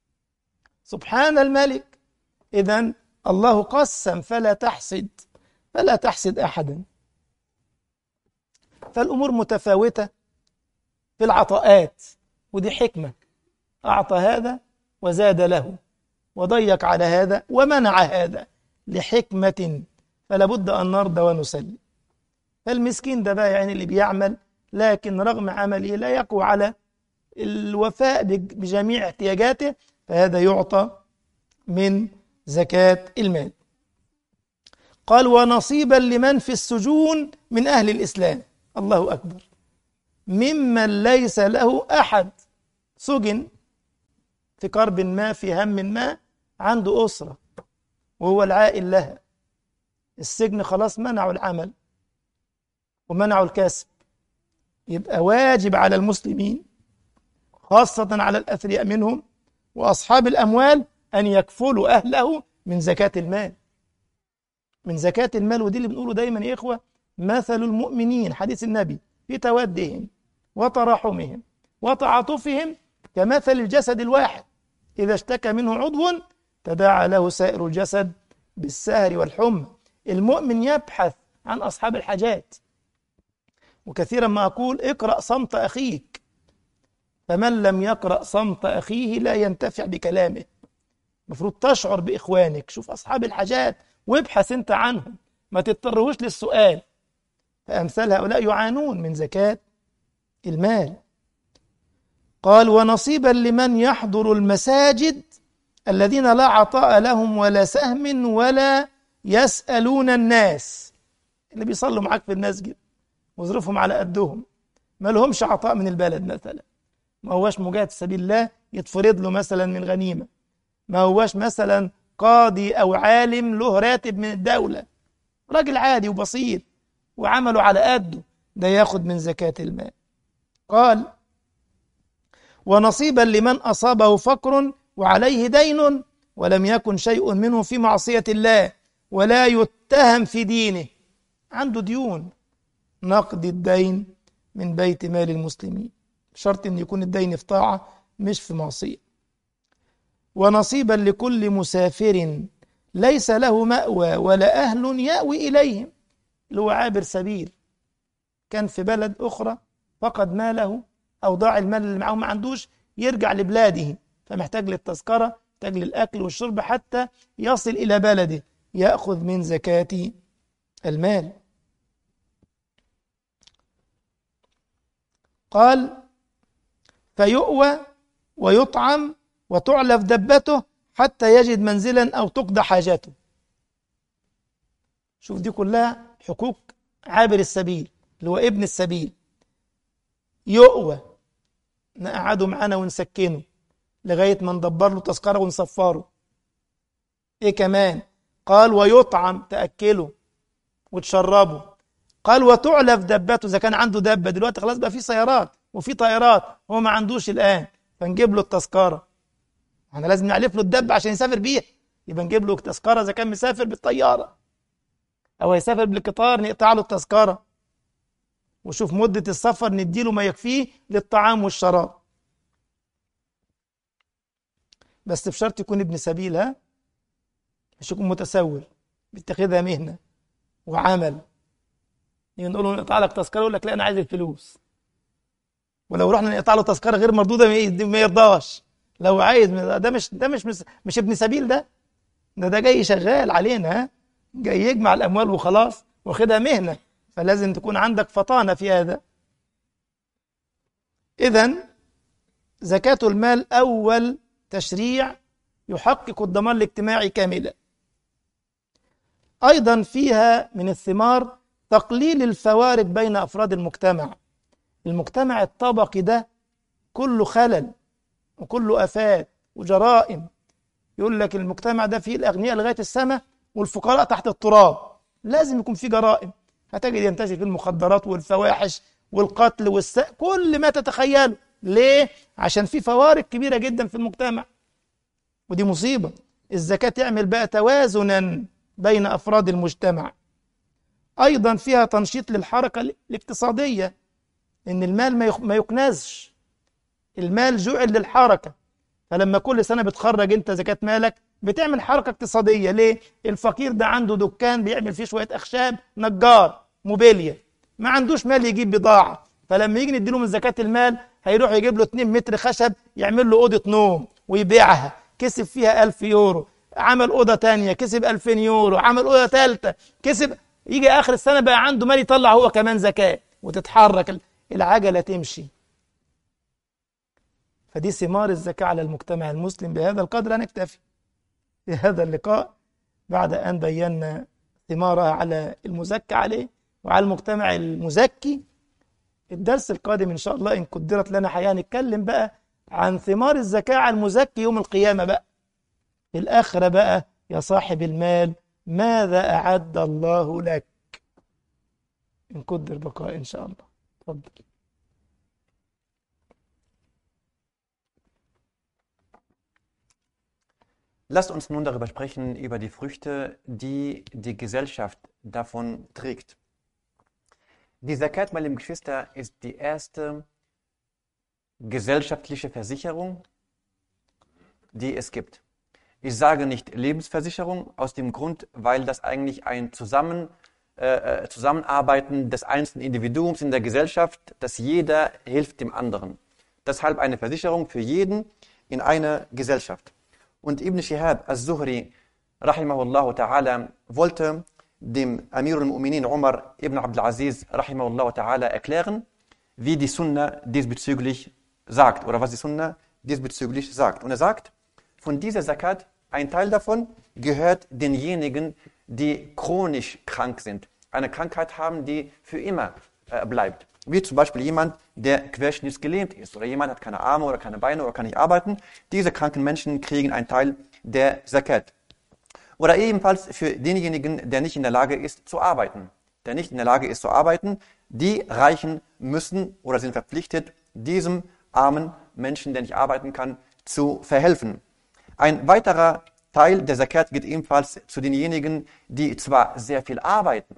سبحان الملك. إذن الله قسم فلا تحسد، فلا تحسد أحدا. فالأمور متفاوتة في العطاءات، ودي حكمة. أعطى هذا وزاد له، وضيق على هذا ومنع هذا لحكمة، فلا بد أن نرضى ونسلم. فالمسكين ده بقى يعني اللي بيعمل لكن رغم عمله لا يقوى على الوفاء بجميع احتياجاته، فهذا يعطى من زكاة المال. قال ونصيبا لمن في السجون من أهل الإسلام. الله أكبر. ممن ليس له أحد، سجن في كرب ما، في هم ما، عنده أسرة وهو العائل لها. السجن خلاص منعوا العمل ومنعوا الكسب، يبقى واجب على المسلمين خاصة على الأثرياء منهم وأصحاب الأموال أن يكفلوا أهله من زكاة المال، من زكاة المال. ودي اللي بنقوله دايما يا إخوة، مثل المؤمنين، حديث النبي، في تودهم وتراحمهم وتعاطفهم كمثل الجسد الواحد إذا اشتكى منه عضو تداعى له سائر الجسد بالسهر والحمى. المؤمن يبحث عن أصحاب الحاجات، وكثيرا ما أقول اقرأ صمت أخيك، فمن لم يقرأ صمت أخيه لا ينتفع بكلامه. المفروض تشعر بإخوانك، شوف أصحاب الحاجات وابحث أنت عنهم، ما تضطرهوش للسؤال. فأمثال هؤلاء يعانون من زكاة المال. قال ونصيبا لمن يحضر المساجد الذين لا عطاء لهم ولا سهم ولا يسألون الناس، اللي بيصلوا معاك في المسجد وظروفهم على قدهم، ما لهمش عطاء من البلد مثلا، ما هواش مجاهد في سبيل الله يتفرض له مثلا من غنيمة، ما هواش مثلا قاضي أو عالم له راتب من الدولة، راجل عادي وبسيط وعمله على قده، ده ياخد من زكاة المال. قال ونصيبا لمن أصابه فقر وعليه دين ولم يكن شيء منه في معصية الله ولا يتهم في دينه، عنده ديون، نقد الدين من بيت مال المسلمين، شرط أن يكون الدين في طاعة مش في معصية. ونصيبا لكل مسافر ليس له مأوى ولا أهل يأوي إليهم، اللي هو عابر سبيل، كان في بلد أخرى فقد ماله أو ضاع المال اللي معه، ما عندوش يرجع لبلاده، فمحتاج للتذكرة، محتاج للأكل والشرب حتى يصل إلى بلده، يأخذ من زكاة المال. قال فيؤوى ويطعم وتعلف دبته حتى يجد منزلا أو تقضى حاجته. شوف دي كلها حقوق عابر السبيل اللي هو ابن السبيل. يؤوى، نقعده معانا ونسكنه لغاية ما ندبر له تذكرة ونصفره. ايه كمان؟ قال ويطعم، تأكله وتشربه. قال وتعلف دبته، إذا كان عنده دبة، دلوقتي خلاص بقى في سيارات وفي طائرات، هو ما عندوش الآن، فنجيب له التذكرة. احنا لازم نعلف له الدبة عشان يسافر بيها، يبقى نجيب له تذكرة. إذا كان مسافر بالطيارة أو يسافر بالقطار نقطع له التذكرة، وشوف مدة السفر نديله ما يكفيه للطعام والشراب، بس بشرط يكون ابن سبيل، ها، مش يكون متسول بيتخذها مهنة وعمل. نقول له نقطع لك تذكرة يقول لك لا أنا عايز الفلوس، ولو رحنا نقطع له تذكرة غير مردودة ما يرضاش. لو عايز ده مش ده مش مش ابن سبيل، ده ده ده جاي شغال علينا، ها، جاي يجمع الأموال وخلاص واخدها مهنة، فلازم تكون عندك فطانة في هذا. إذن زكاة المال أول تشريع يحقق الضمان الاجتماعي كاملا. أيضا فيها من الثمار تقليل الفوارق بين أفراد المجتمع. المجتمع الطبقي ده كله خلل وكله آفات وجرائم. يقول لك المجتمع ده فيه الأغنياء لغاية السماء والفقراء تحت التراب، لازم يكون فيه جرائم، هتجد ينتشر فيه المخدرات والفواحش والقتل والسرقة، كل ما تتخيله. ليه؟ عشان في فوارق كبيرة جدا في المجتمع، ودي مصيبة. الزكاة تعمل بقى توازنا بين أفراد المجتمع. أيضا فيها تنشيط للحركة الاقتصادية، إن المال ما يكنزش، المال جعل للحركة، فلما كل سنة بتخرج أنت زكاة مالك بتعمل حركة اقتصادية. ليه؟ الفقير ده عنده دكان بيعمل فيه شوية أخشاب، نجار، موبيليا، ما عندوش مال يجيب بضاعة، فلما يجي نديله من زكاة المال هيروح يجيب له اتنين متر خشب يعمل له أوضة نوم ويبيعها، كسب فيها ألف يورو، عمل أوضة تانية كسب ألفين يورو، عمل أوضة تالتة كسب، يجي آخر السنة بقى عنده مال يطلع هو كمان زكاة، وتتحرك العجلة تمشي. فدي ثمار الزكاة على المجتمع المسلم. بهذا القدر نكتفي في هذا اللقاء بعد أن بينا ثمارها على المزكى عليه وعلى المجتمع المزكي. الدرس القادم إن شاء الله إن قدرت لنا حياة نتكلم بقى عن ثمار الزكاة على المزكي يوم القيامة بقى في الآخرة بقى. يا صاحب المال ماذا أعد الله لك؟ إن قدر بقاء إن شاء الله. تفضل. Lasst uns nun darüber sprechen, über die Früchte, die die Gesellschaft davon trägt. Die Zakat, meine lieben Geschwister, ist die erste gesellschaftliche Versicherung, die es gibt. Ich sage nicht Lebensversicherung, aus dem Grund, weil das eigentlich ein Zusammen, äh, Zusammenarbeiten des einzelnen Individuums in der Gesellschaft, dass jeder hilft dem anderen. Deshalb eine Versicherung für jeden in einer Gesellschaft. Und Ibn Shihab al-Zuhri, rahimahullah ta'ala, wollte dem Amir al-Mu'minin Umar ibn Abdul Aziz, rahimahullah ta'ala, erklären, wie die Sunna diesbezüglich sagt, oder was die Sunna diesbezüglich sagt. Und er sagt, von dieser Zakat, ein Teil davon gehört denjenigen, die chronisch krank sind. Eine Krankheit haben, die für immer äh, bleibt. Wie zum Beispiel jemand, der querschnittsgelähmt ist. Oder jemand hat keine Arme oder keine Beine oder kann nicht arbeiten. Diese kranken Menschen kriegen einen Teil der Zakat. Oder ebenfalls für denjenigen, der nicht in der Lage ist zu arbeiten. Der nicht in der Lage ist zu arbeiten, die Reichen müssen oder sind verpflichtet, diesem armen Menschen, der nicht arbeiten kann, zu verhelfen. Ein weiterer Teil der Zakat geht ebenfalls zu denjenigen, die zwar sehr viel arbeiten.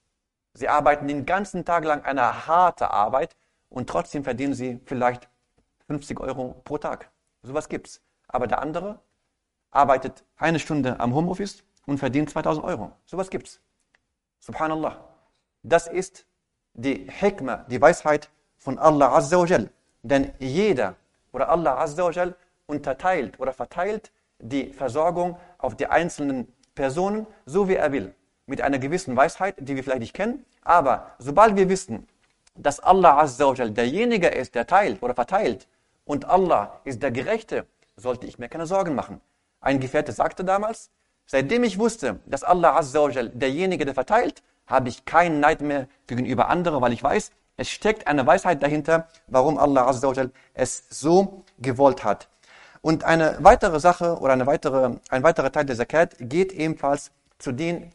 Sie arbeiten den ganzen Tag lang eine harte Arbeit und trotzdem verdienen sie vielleicht fünfzig Euro pro Tag. Sowas gibt's. Aber der andere arbeitet eine Stunde am Homeoffice und verdient zweitausend Euro. Sowas gibt's. Subhanallah. Das ist die Hikmah, die Weisheit von Allah Azza wa Jal. Denn jeder oder Allah Azza wa Jal unterteilt oder verteilt die Versorgung auf die einzelnen Personen, so wie er will. Mit einer gewissen Weisheit, die wir vielleicht nicht kennen. Aber sobald wir wissen, dass Allah Azza wa Jal derjenige ist, der teilt oder verteilt und Allah ist der Gerechte, sollte ich mir keine Sorgen machen. Ein Gefährte sagte damals, seitdem ich wusste, dass Allah Azza wa Jal derjenige, der verteilt, habe ich keinen Neid mehr gegenüber anderen, weil ich weiß, es steckt eine Weisheit dahinter, warum Allah Azza wa Jal es so gewollt hat. Und eine weitere Sache oder eine weitere, ein weiterer Teil der Zakat geht ebenfalls zu den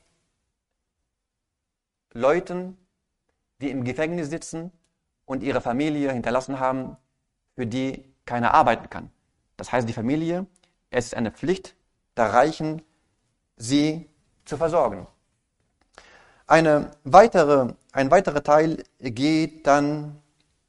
Leuten, die im Gefängnis sitzen und ihre Familie hinterlassen haben, für die keiner arbeiten kann. Das heißt, die Familie, es ist eine Pflicht der Reichen, sie zu versorgen. Eine weitere, ein weiterer Teil geht dann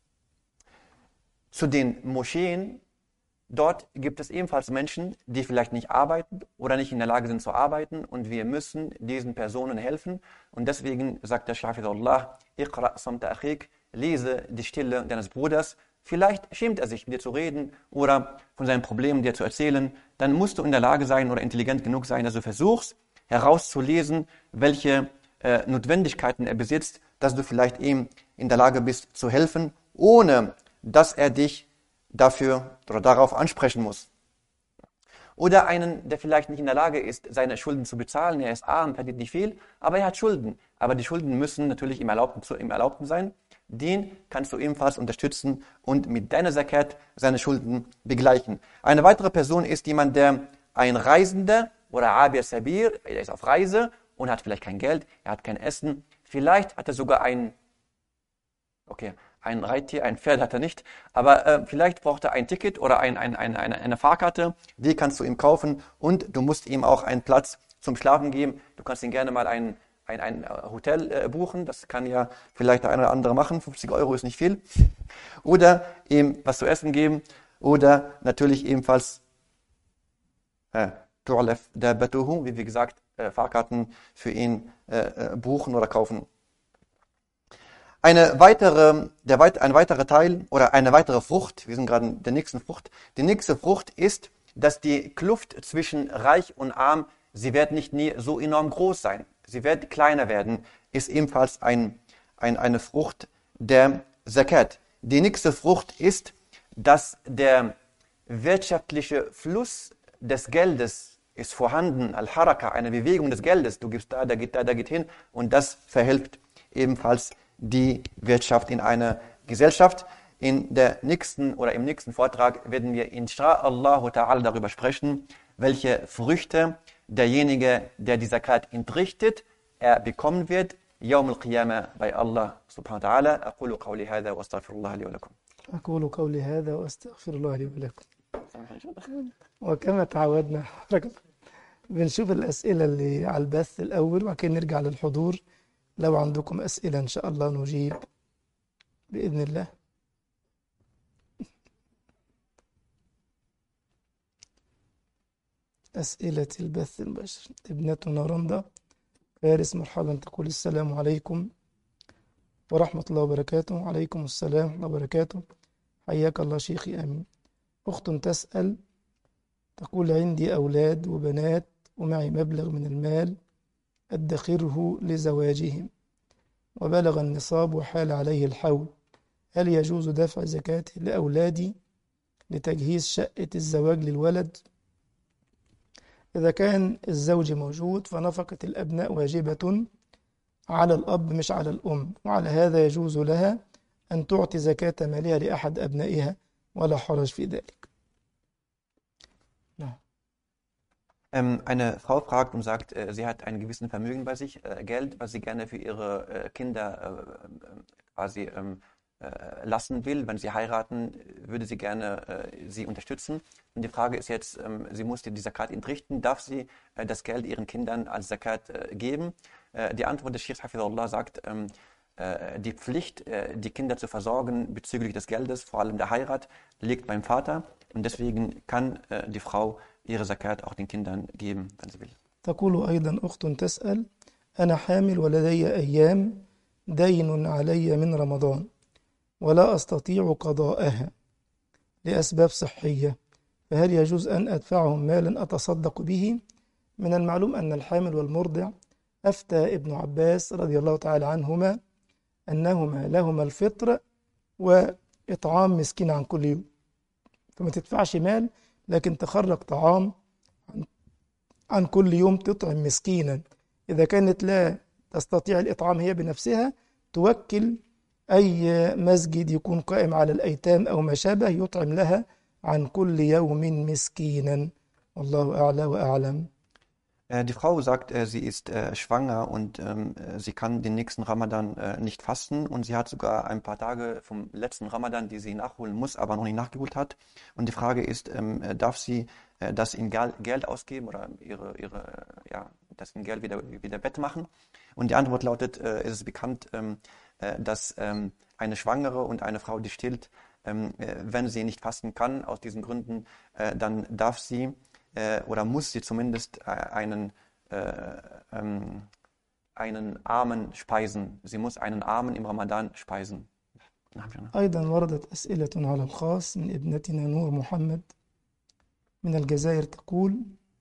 zu den Moscheen. Dort gibt es ebenfalls Menschen, die vielleicht nicht arbeiten oder nicht in der Lage sind zu arbeiten und wir müssen diesen Personen helfen. Und deswegen sagt der Shafidullah, Iqra samta akhik, lese die Stille deines Bruders. Vielleicht schämt er sich, mit dir zu reden oder von seinen Problemen dir zu erzählen. Dann musst du in der Lage sein oder intelligent genug sein, dass du versuchst herauszulesen, welche äh, Notwendigkeiten er besitzt, dass du vielleicht ihm in der Lage bist zu helfen, ohne dass er dich dafür oder darauf ansprechen muss. Oder einen, der vielleicht nicht in der Lage ist, seine Schulden zu bezahlen. Er ist arm, verdient nicht viel, aber er hat Schulden. Aber die Schulden müssen natürlich im Erlaubten, im Erlaubten sein. Den kannst du ebenfalls unterstützen und mit deiner Zakat seine Schulden begleichen. Eine weitere Person ist jemand, der ein Reisender oder Abir Sabir, er ist auf Reise und hat vielleicht kein Geld, er hat kein Essen. Vielleicht hat er sogar ein, okay, ein Reittier, ein Pferd hat er nicht, aber äh, vielleicht braucht er ein Ticket oder ein, ein, ein, eine, eine Fahrkarte, die kannst du ihm kaufen und du musst ihm auch einen Platz zum Schlafen geben. Du kannst ihm gerne mal ein, ein, ein Hotel äh, buchen, das kann ja vielleicht der eine oder andere machen, fünfzig Euro ist nicht viel. Oder ihm was zu essen geben oder natürlich ebenfalls äh, wie wie gesagt, äh, Fahrkarten für ihn äh, buchen oder kaufen. Eine weitere, der weit, ein weiterer Teil oder eine weitere Frucht, wir sind gerade in der nächsten Frucht, die nächste Frucht ist, dass die Kluft zwischen Reich und Arm, sie wird nicht nie so enorm groß sein, sie wird kleiner werden, ist ebenfalls ein, ein, eine Frucht der Zakat. Die nächste Frucht ist, dass der wirtschaftliche Fluss des Geldes ist vorhanden, Al-Haraka, eine Bewegung des Geldes. Du gibst da, da geht da, da geht hin. Und das verhilft ebenfalls die Wirtschaft in einer Gesellschaft. In der nächsten oder im nächsten Vortrag werden wir insha'Allah ta'ala darüber sprechen, welche Früchte derjenige, der die Zakat entrichtet, er bekommen wird, Yawm al-Qiyamah bei Allah subhanahu wa ta'ala. أقول قولي هذا وأستغفر الله لي ولكم. أقول قولي هذا وأستغفر الله لي ولكم. وكما تعودنا بنشوف الأسئلة اللي على البث الأول وبعد كده نرجع للحضور. لو عندكم أسئلة إن شاء الله نجيب بإذن الله. أسئلة البث المباشر. ابنتنا رندا فارس مرحبا، تقول السلام عليكم ورحمة الله وبركاته. وعليكم السلام ورحمة الله وبركاته. حياك الله شيخي، آمين. أخت تسأل تقول عندي أولاد وبنات ومعي مبلغ من المال أدخره لزواجهم وبلغ النصاب وحال عليه الحول، هل يجوز دفع زكاته لأولادي لتجهيز شقة الزواج للولد؟ إذا كان الزوج موجود فنفقة الأبناء واجبة على الأب مش على الأم، وعلى هذا يجوز لها أن تعطي زكاة مالها لأحد أبنائها ولا حرج في ذلك. نعم. Ähm, eine Frau fragt und sagt, äh, sie hat ein gewisses Vermögen bei sich, äh, Geld, was sie gerne für ihre äh, Kinder äh, quasi ähm, äh, lassen will. Wenn sie heiraten, würde sie gerne äh, sie unterstützen. Und die Frage ist jetzt, ähm, sie muss die Zakat entrichten. Darf sie äh, das Geld ihren Kindern als Zakat äh, geben? Äh, die Antwort des Sheikhs Hafidhullah sagt, ähm, äh, die Pflicht, äh, die Kinder zu versorgen bezüglich des Geldes, vor allem der Heirat, liegt beim Vater. Und deswegen kann äh, die Frau ihre Zakat auch den Kindern geben, wenn sie will. تقول أيضا أخت تسأل أنا حامل ولدي أيام دين علي من رمضان ولا أستطيع قضاءها لأسباب صحية، فهل يجوز أن أدفعهم مالا أتصدق به؟ من المعلوم أن الحامل والمرضع أفتى ابن عباس رضي الله تعالى عنهما أنهما لهما الفطر وإطعام مسكين عن كل يوم، فما تدفعش مال لكن تخرج طعام عن كل يوم تطعم مسكينا. إذا كانت لا تستطيع الإطعام هي بنفسها توكل أي مسجد يكون قائم على الأيتام أو ما شابه يطعم لها عن كل يوم مسكينا. والله أعلى وأعلم. Die Frau sagt, sie ist schwanger und sie kann den nächsten Ramadan nicht fasten und sie hat sogar ein paar Tage vom letzten Ramadan, die sie nachholen muss, aber noch nicht nachgeholt hat. Und die Frage ist, darf sie das in Geld ausgeben oder ihre, ihre, ja, das in Geld wieder, wieder wettmachen? Und die Antwort lautet, es ist bekannt, dass eine Schwangere und eine Frau, die stillt, wenn sie nicht fasten kann, aus diesen Gründen, dann darf sie oder muss sie zumindest einen, äh, ähm, einen Armen speisen. Sie muss einen Armen im Ramadan speisen. أيضا وردت أسئلة على الخاص من ابنتنا نور محمد من الجزائر تقول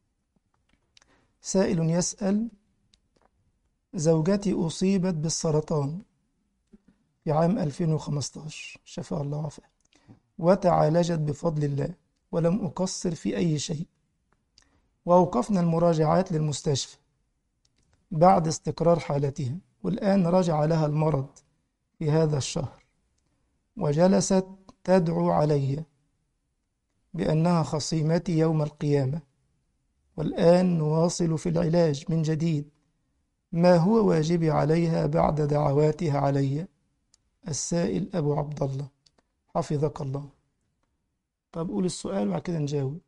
سائل يسأل زوجتي أصيبت بالسرطان في عام ألفين وخمسة عشر شفاها الله وعافاها وتعالجت بفضل الله ولم أقصر في أي شيء، وأوقفنا المراجعات للمستشفى بعد استقرار حالتها، والآن رجع لها المرض في هذا الشهر وجلست تدعو علي بأنها خصيمتي يوم القيامة، والآن نواصل في العلاج من جديد، ما هو واجبي عليها بعد دعواتها علي؟ السائل أبو عبد الله حفظك الله. طب قول السؤال وبعد كده نجاوب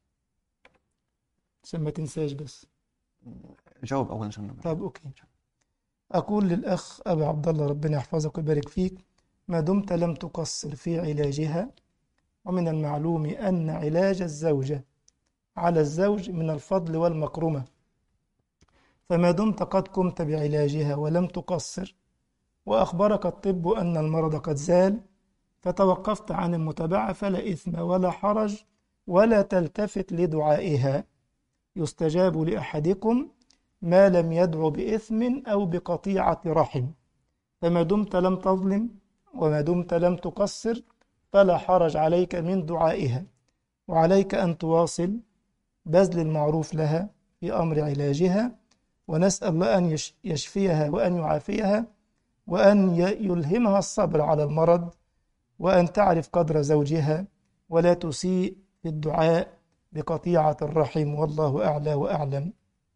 عشان ما تنساش بس. جاوب أولا شنو. طب أوكي. أقول للأخ أبو عبد الله ربنا يحفظك ويبارك فيك، ما دمت لم تقصر في علاجها، ومن المعلوم أن علاج الزوجة على الزوج من الفضل والمكرمة، فما دمت قد قمت بعلاجها ولم تقصر وأخبرك الطب أن المرض قد زال فتوقفت عن المتابعة فلا إثم ولا حرج، ولا تلتفت لدعائها. يستجاب لأحدكم ما لم يدعو بإثم أو بقطيعة رحم، فما دمت لم تظلم وما دمت لم تقصر فلا حرج عليك من دعائها، وعليك أن تواصل بذل المعروف لها في أمر علاجها، ونسأل الله أن يش- يشفيها وأن يعافيها، وأن ي- يلهمها الصبر على المرض، وأن تعرف قدر زوجها ولا تسيء في الدعاء بقطيعة الرحم، والله أعلى وأعلم.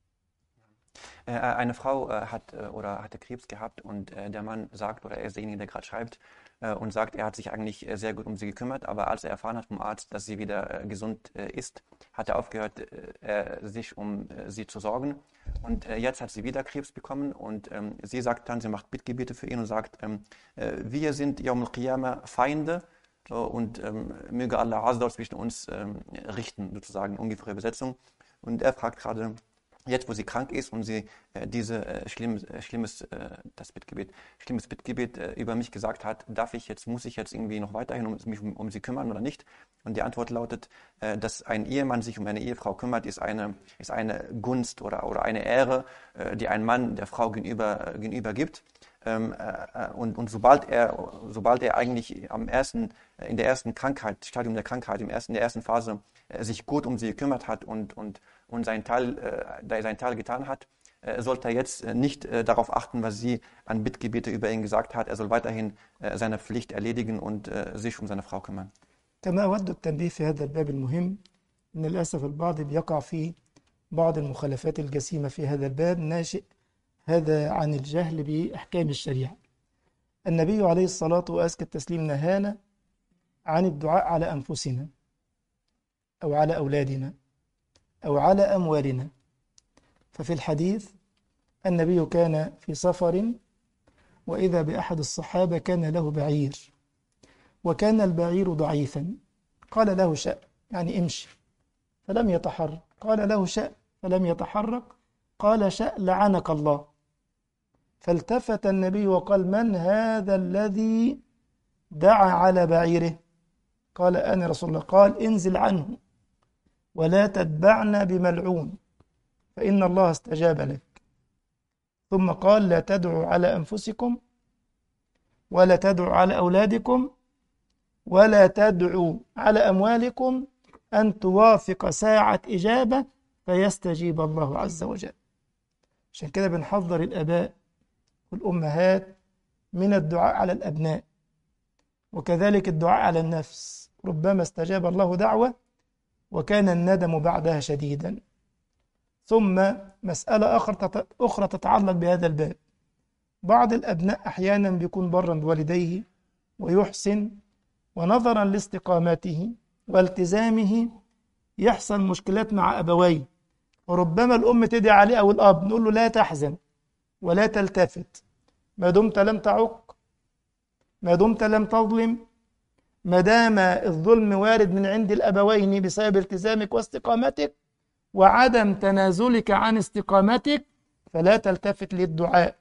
Äh, Eine Frau äh, hat äh, oder hatte Krebs gehabt und äh, der Mann sagt, oder er ist derjenige, der gerade schreibt, äh, und sagt, er hat sich eigentlich äh, sehr gut um sie gekümmert, aber als er erfahren hat vom Arzt, dass sie wieder äh, gesund äh, ist, hat er aufgehört, äh, äh, sich um äh, sie zu sorgen. Und äh, jetzt hat sie wieder Krebs bekommen und ähm, sie sagt dann, sie macht Bittgebete für ihn und sagt, ähm, äh, wir sind Yawm al-Qiyamah Feinde. So, und ähm, möge Allah Azza zwischen uns ähm, richten, sozusagen, ungefähre Übersetzung. Und er fragt gerade, jetzt wo sie krank ist und sie äh, diese äh, schlimm, äh, schlimmes, äh, das Bittgebet, schlimmes Bittgebet äh, über mich gesagt hat, darf ich jetzt, muss ich jetzt irgendwie noch weiterhin um, mich um, um sie kümmern oder nicht? Und die Antwort lautet, äh, dass ein Ehemann sich um eine Ehefrau kümmert, ist eine, ist eine Gunst oder, oder eine Ehre, äh, die ein Mann der Frau gegenüber, äh, gegenüber gibt. Ähm, äh, und, und sobald er, sobald er eigentlich am ersten, in der ersten Krankheit, Stadium der Krankheit, im ersten, in der ersten Phase äh, sich gut um sie gekümmert hat und, und, und seinen Teil, äh, da er seinen Teil getan hat, äh, sollte er jetzt äh, nicht äh, darauf achten, was sie an Bittgebete über ihn gesagt hat. Er soll weiterhin äh, seine Pflicht erledigen und äh, sich um seine Frau kümmern. كما أود التنبيه في هذا الباب المهم أن للأسف البعض بيقع في بعض المخالفات الجسيمة في هذا الباب، ناشئ هذا عن الجهل بأحكام الشريعة. النبي عليه الصلاة وأزكى التسليم نهانا عن الدعاء على أنفسنا أو على أولادنا أو على أموالنا. ففي الحديث النبي كان في سفر وإذا بأحد الصحابة كان له بعير، وكان البعير ضعيفا، قال له شأ يعني امشي، فلم يتحرك. قال له شأ فلم يتحرك، قال شأ لعنك الله. فالتفت النبي وقال من هذا الذي دعا على بعيره؟ قال أنا رسول الله. قال انزل عنه ولا تتبعنا بملعون فإن الله استجاب لك. ثم قال لا تدعوا على أنفسكم ولا تدعوا على أولادكم ولا تدعوا على أموالكم أن توافق ساعة إجابة فيستجيب الله عز وجل. عشان كده بنحذر الآباء والأمهات من الدعاء على الأبناء، وكذلك الدعاء على النفس. ربما استجاب الله دعوة وكان الندم بعدها شديدا. ثم مسألة أخرى تتعلق بهذا الباب، بعض الأبناء أحيانا بيكون برا بوالديه ويحسن، ونظرا لاستقامته والتزامه يحصل مشكلات مع أبويه، وربما الأم تدعي عليه أو الأب، نقول له لا تحزن ولا تلتفت، ما دمت لم تعق، ما دمت لم تظلم، ما دام الظلم وارد من عند الأبوين بسبب التزامك واستقامتك وعدم تنازلك عن استقامتك، فلا تلتفت للدعاء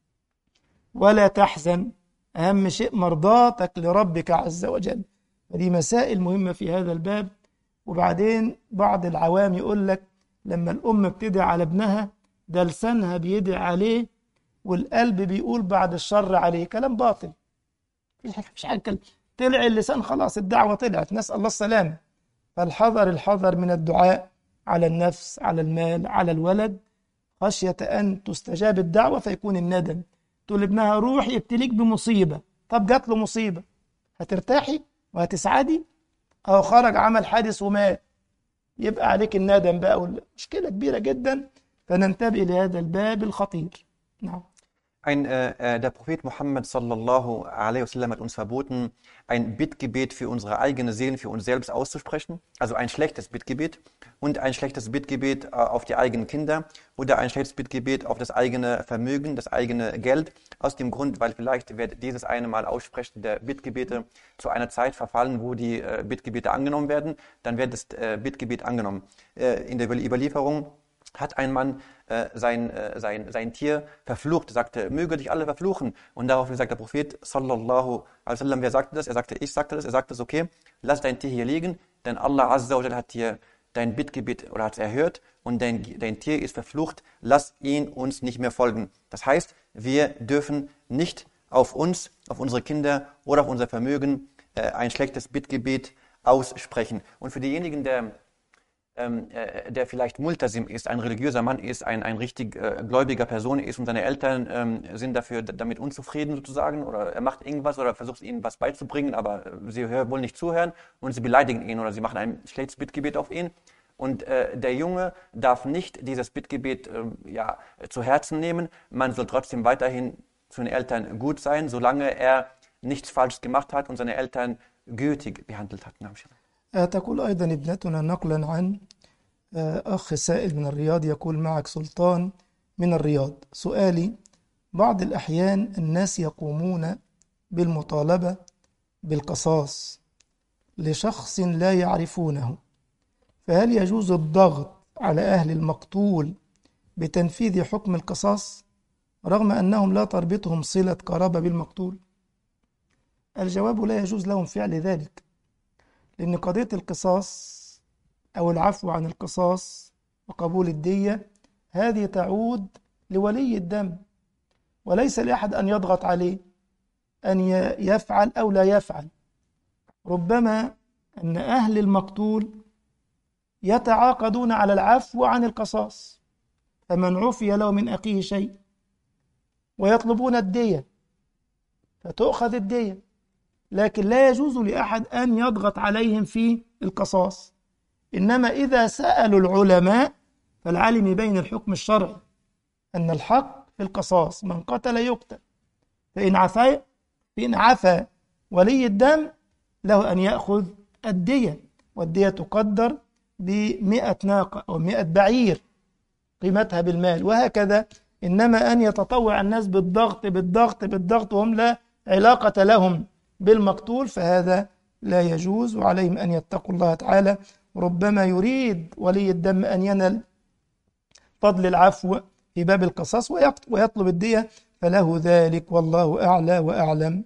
ولا تحزن. أهم شيء مرضاتك لربك عز وجل. فدي مسائل مهمة في هذا الباب. وبعدين بعض العوام يقول لك لما الأم بتدعي على ابنها ده لسانها بيدعي عليه والقلب بيقول بعد الشر عليه. كلام باطل، مفيش حاجة، طلع اللسان خلاص، الدعوة طلعت، نسأل الله السلامة. فالحذر الحذر من الدعاء على النفس، على المال، على الولد، خشية أن تستجاب الدعوة فيكون الندم. تقول لابنها روح يبتليك بمصيبة، طب جات له مصيبة هترتاحي وهتسعدي؟ أو خرج عمل حادث ومات، يبقى عليك الندم بقى، مشكلة كبيرة جدا. فننتبه لهذا الباب الخطير. نعم. Ein, äh, der Prophet Muhammad sallallahu alaihi wasallam hat uns verboten, ein Bittgebet für unsere eigene Seele, für uns selbst auszusprechen. Also ein schlechtes Bittgebet und ein schlechtes Bittgebet äh, auf die eigenen Kinder oder ein schlechtes Bittgebet auf das eigene Vermögen, das eigene Geld. Aus dem Grund, weil vielleicht wird dieses eine Mal Aussprechen der Bittgebete zu einer Zeit verfallen, wo die äh, Bittgebete angenommen werden. Dann wird das äh, Bittgebet angenommen. Äh, in der Überlieferung hat ein Mann äh, sein, äh, sein, sein Tier verflucht, sagte, möge dich alle verfluchen. Und daraufhin sagt der Prophet, sallallahu alaihi wasallam, wer sagte das? Er sagte, ich sagte das. Er sagte, okay, lass dein Tier hier liegen, denn Allah Azza wa Jalla hat dir dein Bittgebet oder hat es erhört und dein, dein Tier ist verflucht, lass ihn uns nicht mehr folgen. Das heißt, wir dürfen nicht auf uns, auf unsere Kinder oder auf unser Vermögen äh, ein schlechtes Bittgebet aussprechen. Und für diejenigen, der ähm, äh, der vielleicht Multasim ist, ein religiöser Mann ist, ein, ein richtig äh, gläubiger Person ist und seine Eltern ähm, sind dafür d- damit unzufrieden sozusagen oder er macht irgendwas oder versucht ihnen was beizubringen, aber äh, sie hör, wollen nicht zuhören und sie beleidigen ihn oder sie machen ein schlechtes Bittgebet auf ihn. Und äh, der Junge darf nicht dieses Bittgebet äh, ja, zu Herzen nehmen. Man soll trotzdem weiterhin zu den Eltern gut sein, solange er nichts Falsches gemacht hat und seine Eltern gütig behandelt hat. نعم شيخ. آه، تقول أيضا ابنتنا نقلا عن آه، أخ سائل من الرياض يقول: معك سلطان من الرياض، سؤالي: بعض الأحيان الناس يقومون بالمطالبة بالقصاص لشخص لا يعرفونه، فهل يجوز الضغط على أهل المقتول بتنفيذ حكم القصاص رغم أنهم لا تربطهم صلة قرابة بالمقتول؟ الجواب: لا يجوز لهم فعل ذلك، لأن قضية القصاص أو العفو عن القصاص وقبول الدية هذه تعود لولي الدم، وليس لأحد أن يضغط عليه أن يفعل أو لا يفعل. ربما أن أهل المقتول يتعاقدون على العفو عن القصاص، فمن عفي له من أخيه شيء ويطلبون الدية فتؤخذ الدية، لكن لا يجوز لأحد أن يضغط عليهم في القصاص. إنما إذا سألوا العلماء فالعالم يبين الحكم الشرعي أن الحق في القصاص، من قتل يقتل، فإن عفا فإن عفا ولي الدم له أن يأخذ الدية، والدية تقدر بمئة ناقة أو مئة بعير قيمتها بالمال، وهكذا. إنما أن يتطوع الناس بالضغط بالضغط بالضغط وهم لا علاقة لهم بالمقتول فهذا لا يجوز، وعليهم أن يتقوا الله تعالى. ربما يريد ولي الدم أن ينال فضل العفو في باب القصاص ويطلب الدية، فله ذلك، والله أعلى وأعلم.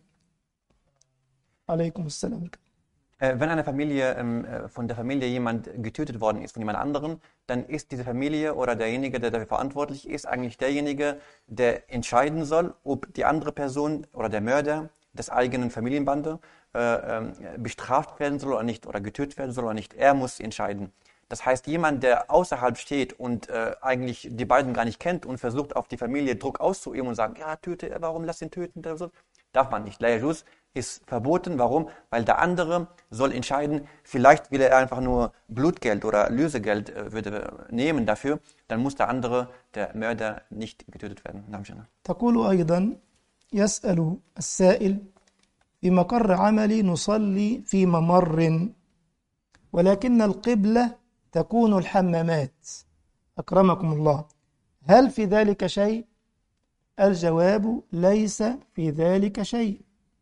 عليكم السلام. Äh, Wenn eine Familie, ähm, äh, von der Familie jemand getötet worden ist, von jemand anderem, dann ist diese Familie oder derjenige, der dafür verantwortlich ist, eigentlich derjenige, der entscheiden soll, ob die andere Person oder der Mörder des eigenen Familienbande äh, ähm, bestraft werden soll oder nicht oder getötet werden soll oder nicht. Er muss entscheiden. Das heißt, jemand, der außerhalb steht und äh, eigentlich die beiden gar nicht kennt und versucht, auf die Familie Druck auszuüben und sagt, ja, töte, warum lass ihn töten, so, darf man nicht. La yajuz ist verboten. Warum? Weil der andere soll entscheiden, vielleicht will er einfach nur Blutgeld oder Lösegeld äh, würde nehmen dafür, dann muss der andere, der Mörder, nicht getötet werden. تقول أيضا: يسأل السائل: في مقر عملي نصلي في ممر ولكن القبلة تكون الحمامات، أكرمكم الله، هل في ذلك شيء؟ الجواب: ليس في ذلك شيء،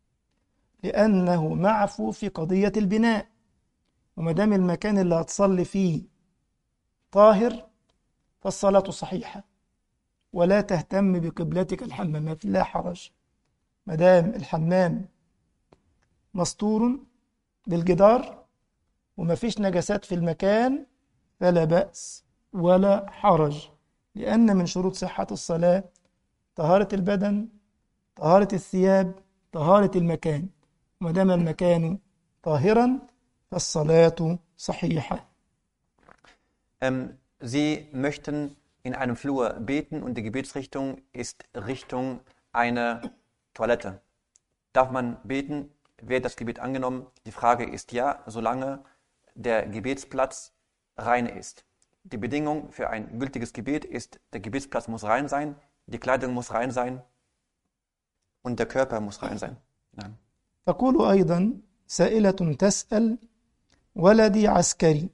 لأنه معفو في قضية البناء، ومدام المكان اللي هتصلي فيه طاهر فالصلاة صحيحة، ولا تهتم بقبلتك الحمامات، لا حرج، مدام الحمام مستور بالجدار وما فيش نجاسات في المكان فلا بأس ولا حرج، لأن من شروط صحة الصلاة طهارة البدن، طهارة الثياب، طهارة المكان، ما دام المكان طاهرا فالصلاة صحيحة. Ähm, Sie möchten in einem Flur beten und die Gebetsrichtung ist Richtung einer Toilette. Darf man beten? Wird das Gebet angenommen? Die Frage ist ja, solange der Gebetsplatz rein ist. Die Bedingung für ein gültiges Gebet ist, der Gebetsplatz muss rein sein, die Kleidung muss rein sein und der Körper muss rein sein. Nein. تقول أيضا سائلة تسأل: ولدي عسكري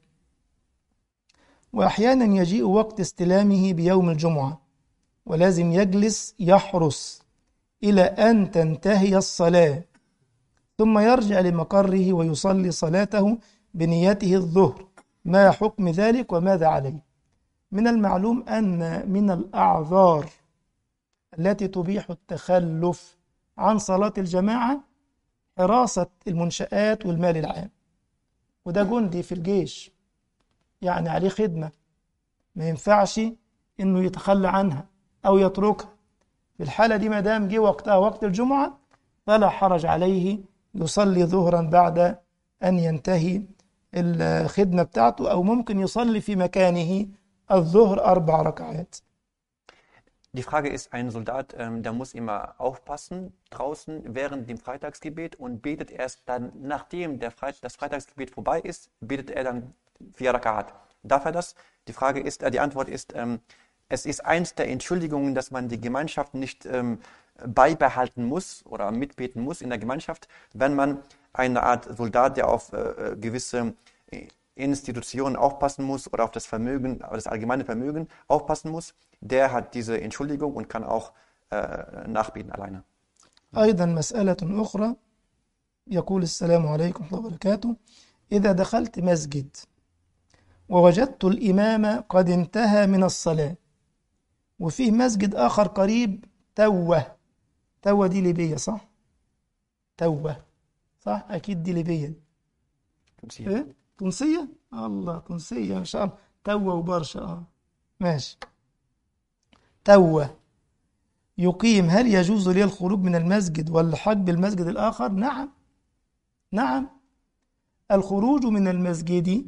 وأحيانا يجيء وقت استلامه بيوم الجمعة ولازم يجلس يحرس إلى أن تنتهي الصلاة ثم يرجع لمقره ويصلي صلاته بنيته الظهر، ما حكم ذلك وماذا عليه؟ من المعلوم أن من الأعذار التي تبيح التخلف عن صلاة الجماعة حراسة المنشآت والمال العام، وده جندي في الجيش يعني عليه خدمة، ما ينفعش إنه يتخلى عنها أو يتركها. في الحالة دي ما دام جه وقتها وقت الجمعة فلا حرج عليه، يصلي ظهرا بعد أن ينتهي الخدمة بتاعته، أو ممكن يصلي في مكانه الظهر أربع ركعات. Die Frage ist, ein Soldat, ähm, der muss immer aufpassen draußen während dem Freitagsgebet und betet erst dann, nachdem der Freit das Freitagsgebet vorbei ist, betet er dann vier Rakat. Darf er das? Die Frage ist, äh, die Antwort ist, ähm, es ist eins der Entschuldigungen, dass man die Gemeinschaft nicht ähm, beibehalten muss oder mitbeten muss in der Gemeinschaft, wenn man eine Art Soldat, der auf äh, gewisse Institutionen aufpassen muss oder auf das Vermögen, das allgemeine Vermögen aufpassen muss, der hat diese Entschuldigung und kann auch äh, nachbeten alleine. أيضا مسألة أخرى، يقول السلام عليكم ورحمة الله وبركاته: إذا دخلت مسجد ووجدت الإمام قد انتهى من الصلاة وفيه مسجد آخر قريب، توه توه دي ليبية صح؟ توه صح؟ أكيد دي ليبية. إيه؟ تونسية؟ الله، تونسية ما شاء الله، توه وبرشا. آه ماشي. توه يقيم، هل يجوز لي الخروج من المسجد واللحاق بالمسجد الآخر؟ نعم نعم، الخروج من المسجد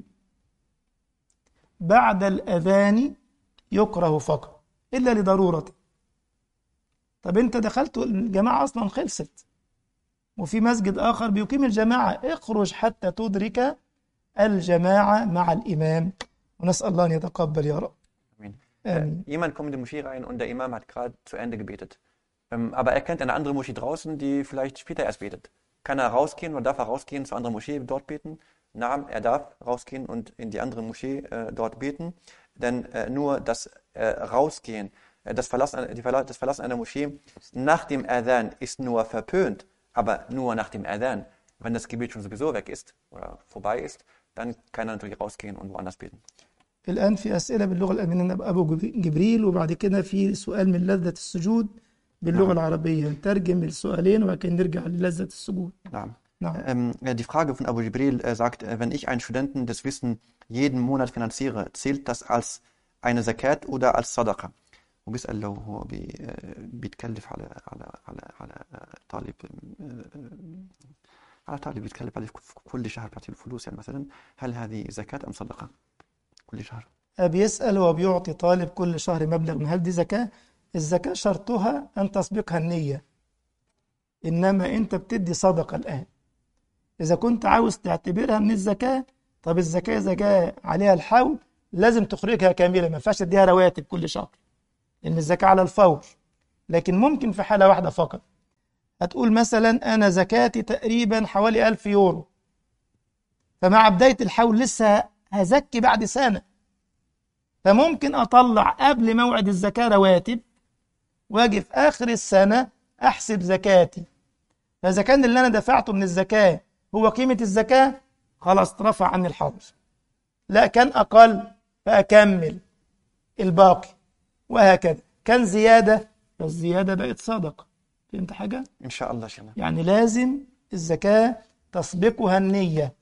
بعد الأذان يكره فقط إلا لضرورة. طب أنت دخلت الجماعة أصلا خلصت وفي مسجد آخر بيقيم الجماعة، اخرج حتى تدرك الجماعة مع الإمام، ونسأل الله أن يتقبل يا رب. Amen. آمين. Äh, jemand kommt in die Moschee rein und der Imam hat gerade zu Ende gebetet. Ähm, aber er kennt eine andere Moschee draußen, die vielleicht später erst betet. Kann er rausgehen oder darf er rausgehen zur anderen Moschee, dort beten? Nein, er darf rausgehen und in die andere Moschee äh, dort beten. Denn äh, nur das äh, Rausgehen, äh, das, Verlassen, die Verla das Verlassen einer Moschee nach dem Adhan ist nur verpönt, aber nur nach dem Adhan. Wenn das Gebet schon sowieso weg ist oder vorbei ist, dann kann er natürlich rausgehen und woanders beten. الآن في أسئلة باللغة الألمانية أبو جبريل، وبعد كده في سؤال من لذة السجود باللغة نعم. العربية. نترجم السؤالين وبعد كده نرجع للذة السجود. نعم. نعم. Ähm, ja, die Frage von Abu Jibril äh, sagt, äh, wenn ich einen Studenten des Wissen jeden Monat finanziere, zählt das als eine Zakat oder als Sadaqa? وبيسأل لو هو بي بيتكلف على على على على طالب على طالب بيتكلف عليه كل شهر بيعطي له فلوس، يعني مثلا هل هذه زكاة أم صدقة كل شهر؟ بيسأل وبيعطي طالب كل شهر مبلغ، من هل دي زكاة؟ الزكاة شرطها أن تسبقها النية، إنما أنت بتدي صدقة الآن. إذا كنت عاوز تعتبرها من الزكاة، طب الزكاة إذا جاء عليها الحول لازم تخرجها كاملة، ما ينفعش تديها رواتب كل شهر، لأن الزكاة على الفور. لكن ممكن في حالة واحدة فقط، هتقول مثلا أنا زكاتي تقريبا حوالي ألف يورو، فمع بداية الحول لسه هزكي بعد سنة، فممكن أطلع قبل موعد الزكاة رواتب واجي في آخر السنة أحسب زكاتي. فإذا كان اللي أنا دفعته من الزكاة هو قيمة الزكاة، خلاص رفع عني الحرج. لا كان أقل فأكمل الباقي، وهكذا. كان زيادة فالزيادة بقت صدقة. فهمت حاجة؟ إن شاء الله شيخنا. يعني لازم الزكاة تسبقها النية.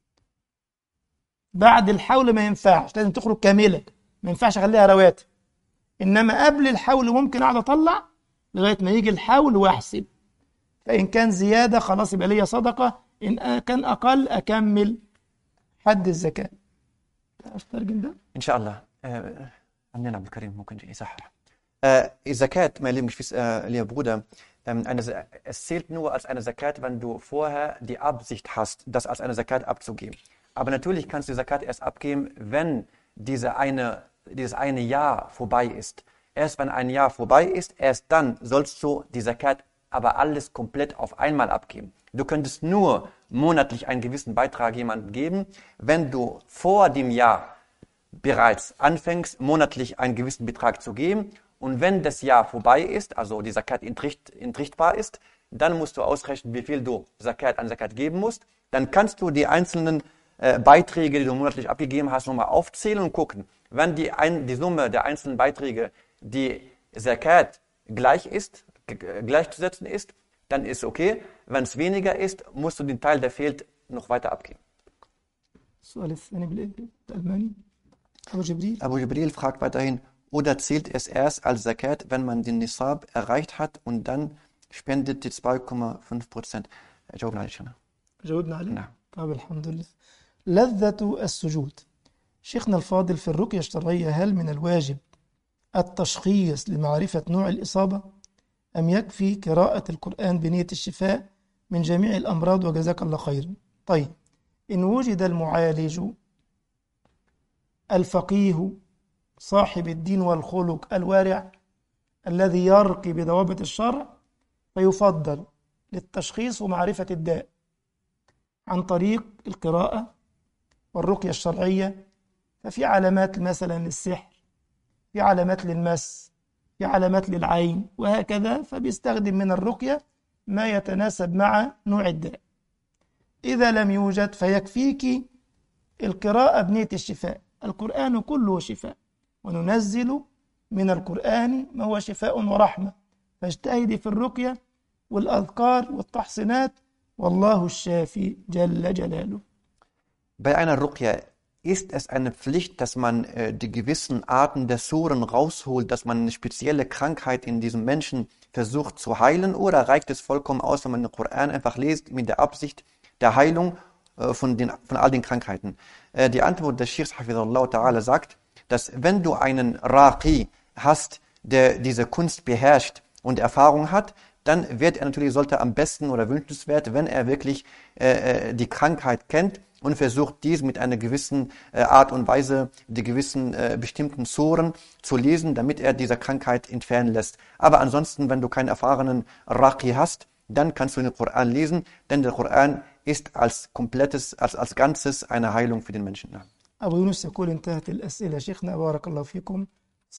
بعد الحول ما ينفعش، لازم تخرج كاملة، ما ينفعش أخليها رواتب. إنما قبل الحول ممكن أقعد أطلع لغاية ما يجي الحول وأحسب، فإن كان زيادة خلاص يبقى ليا صدقة، إن كان أقل أكمل حد الزكاة. أترجم ده؟ إن شاء الله. عندنا عبد الكريم ممكن يصحح. Äh, Zakat, mein lieber, äh, lieber Bruder, ähm, eine, es zählt nur als eine Zakat, wenn du vorher die Absicht hast, das als eine Zakat abzugeben. Aber natürlich kannst du die Zakat erst abgeben, wenn diese eine, dieses eine Jahr vorbei ist. Erst wenn ein Jahr vorbei ist, erst dann sollst du die Zakat aber alles komplett auf einmal abgeben. Du könntest nur monatlich einen gewissen Beitrag jemandem geben, wenn du vor dem Jahr bereits anfängst, monatlich einen gewissen Betrag zu geben. Und wenn das Jahr vorbei ist, also die Zakat entricht, entrichtbar ist, dann musst du ausrechnen, wie viel du Zakat an Zakat geben musst. Dann kannst du die einzelnen äh, Beiträge, die du monatlich abgegeben hast, nochmal aufzählen und gucken. Wenn die, ein, die Summe der einzelnen Beiträge, die Zakat gleich ist, gleichzusetzen ist, dann ist okay. Wenn es weniger ist, musst du den Teil, der fehlt, noch weiter abgeben. السؤال الثاني بالألماني أبو جبريل. Abu Jibril fragt weiterhin, oder zählt es erst als Zakat, wenn man den Nisab erreicht hat und dann spendet die zwei Komma fünf Prozent? جاوبنا عليه شنو؟ جاوبنا عليه؟ نعم. طيب الحمد لله. لذة السجود. شيخنا الفاضل، في الرقية الشرعية هل من الواجب التشخيص لمعرفة نوع الإصابة، أم يكفي قراءة القرآن بنية الشفاء من جميع الأمراض؟ وجزاك الله خيرا. طيب، إن وجد المعالج الفقيه صاحب الدين والخلق الوارع الذي يرقي بضوابط الشرع، فيفضل للتشخيص ومعرفة الداء عن طريق القراءة والرقية الشرعية. ففي علامات مثلا للسحر، في علامات للمس، في علامات للعين، وهكذا، فبيستخدم من الرقية ما يتناسب مع نوع الداء. إذا لم يوجد فيكفيك القراءة بنية الشفاء. القرآن كله شفاء، وننزل من القرآن ما هو شفاء ورحمة، فاجتهدي في الرقية والأذكار والتحصينات، والله الشافي جل جلاله. Bei einer Ruqya ist es eine Pflicht, dass man äh, die gewissen Arten der Suren rausholt, dass man eine spezielle Krankheit in diesem Menschen versucht zu heilen, oder reicht es vollkommen aus, wenn man den Koran einfach liest mit der Absicht der Heilung äh, von, den, von all den Krankheiten? Äh, die Antwort des Sheikhs Hafidhullah Ta'ala sagt, dass wenn du einen Raqi hast, der diese Kunst beherrscht und Erfahrung hat, dann wird er natürlich, sollte am besten oder wünschenswert, wenn er wirklich äh, die Krankheit kennt und versucht, dies mit einer gewissen äh, Art und Weise, die gewissen äh, bestimmten Suren zu lesen, damit er diese Krankheit entfernen lässt. Aber ansonsten, wenn du keinen erfahrenen Raqi hast, dann kannst du den Koran lesen, denn der Koran ist als komplettes, als, als Ganzes eine Heilung für den Menschen. أبو يونس يقول: انتهت الأسئلة شيخنا، بارك الله فيكم.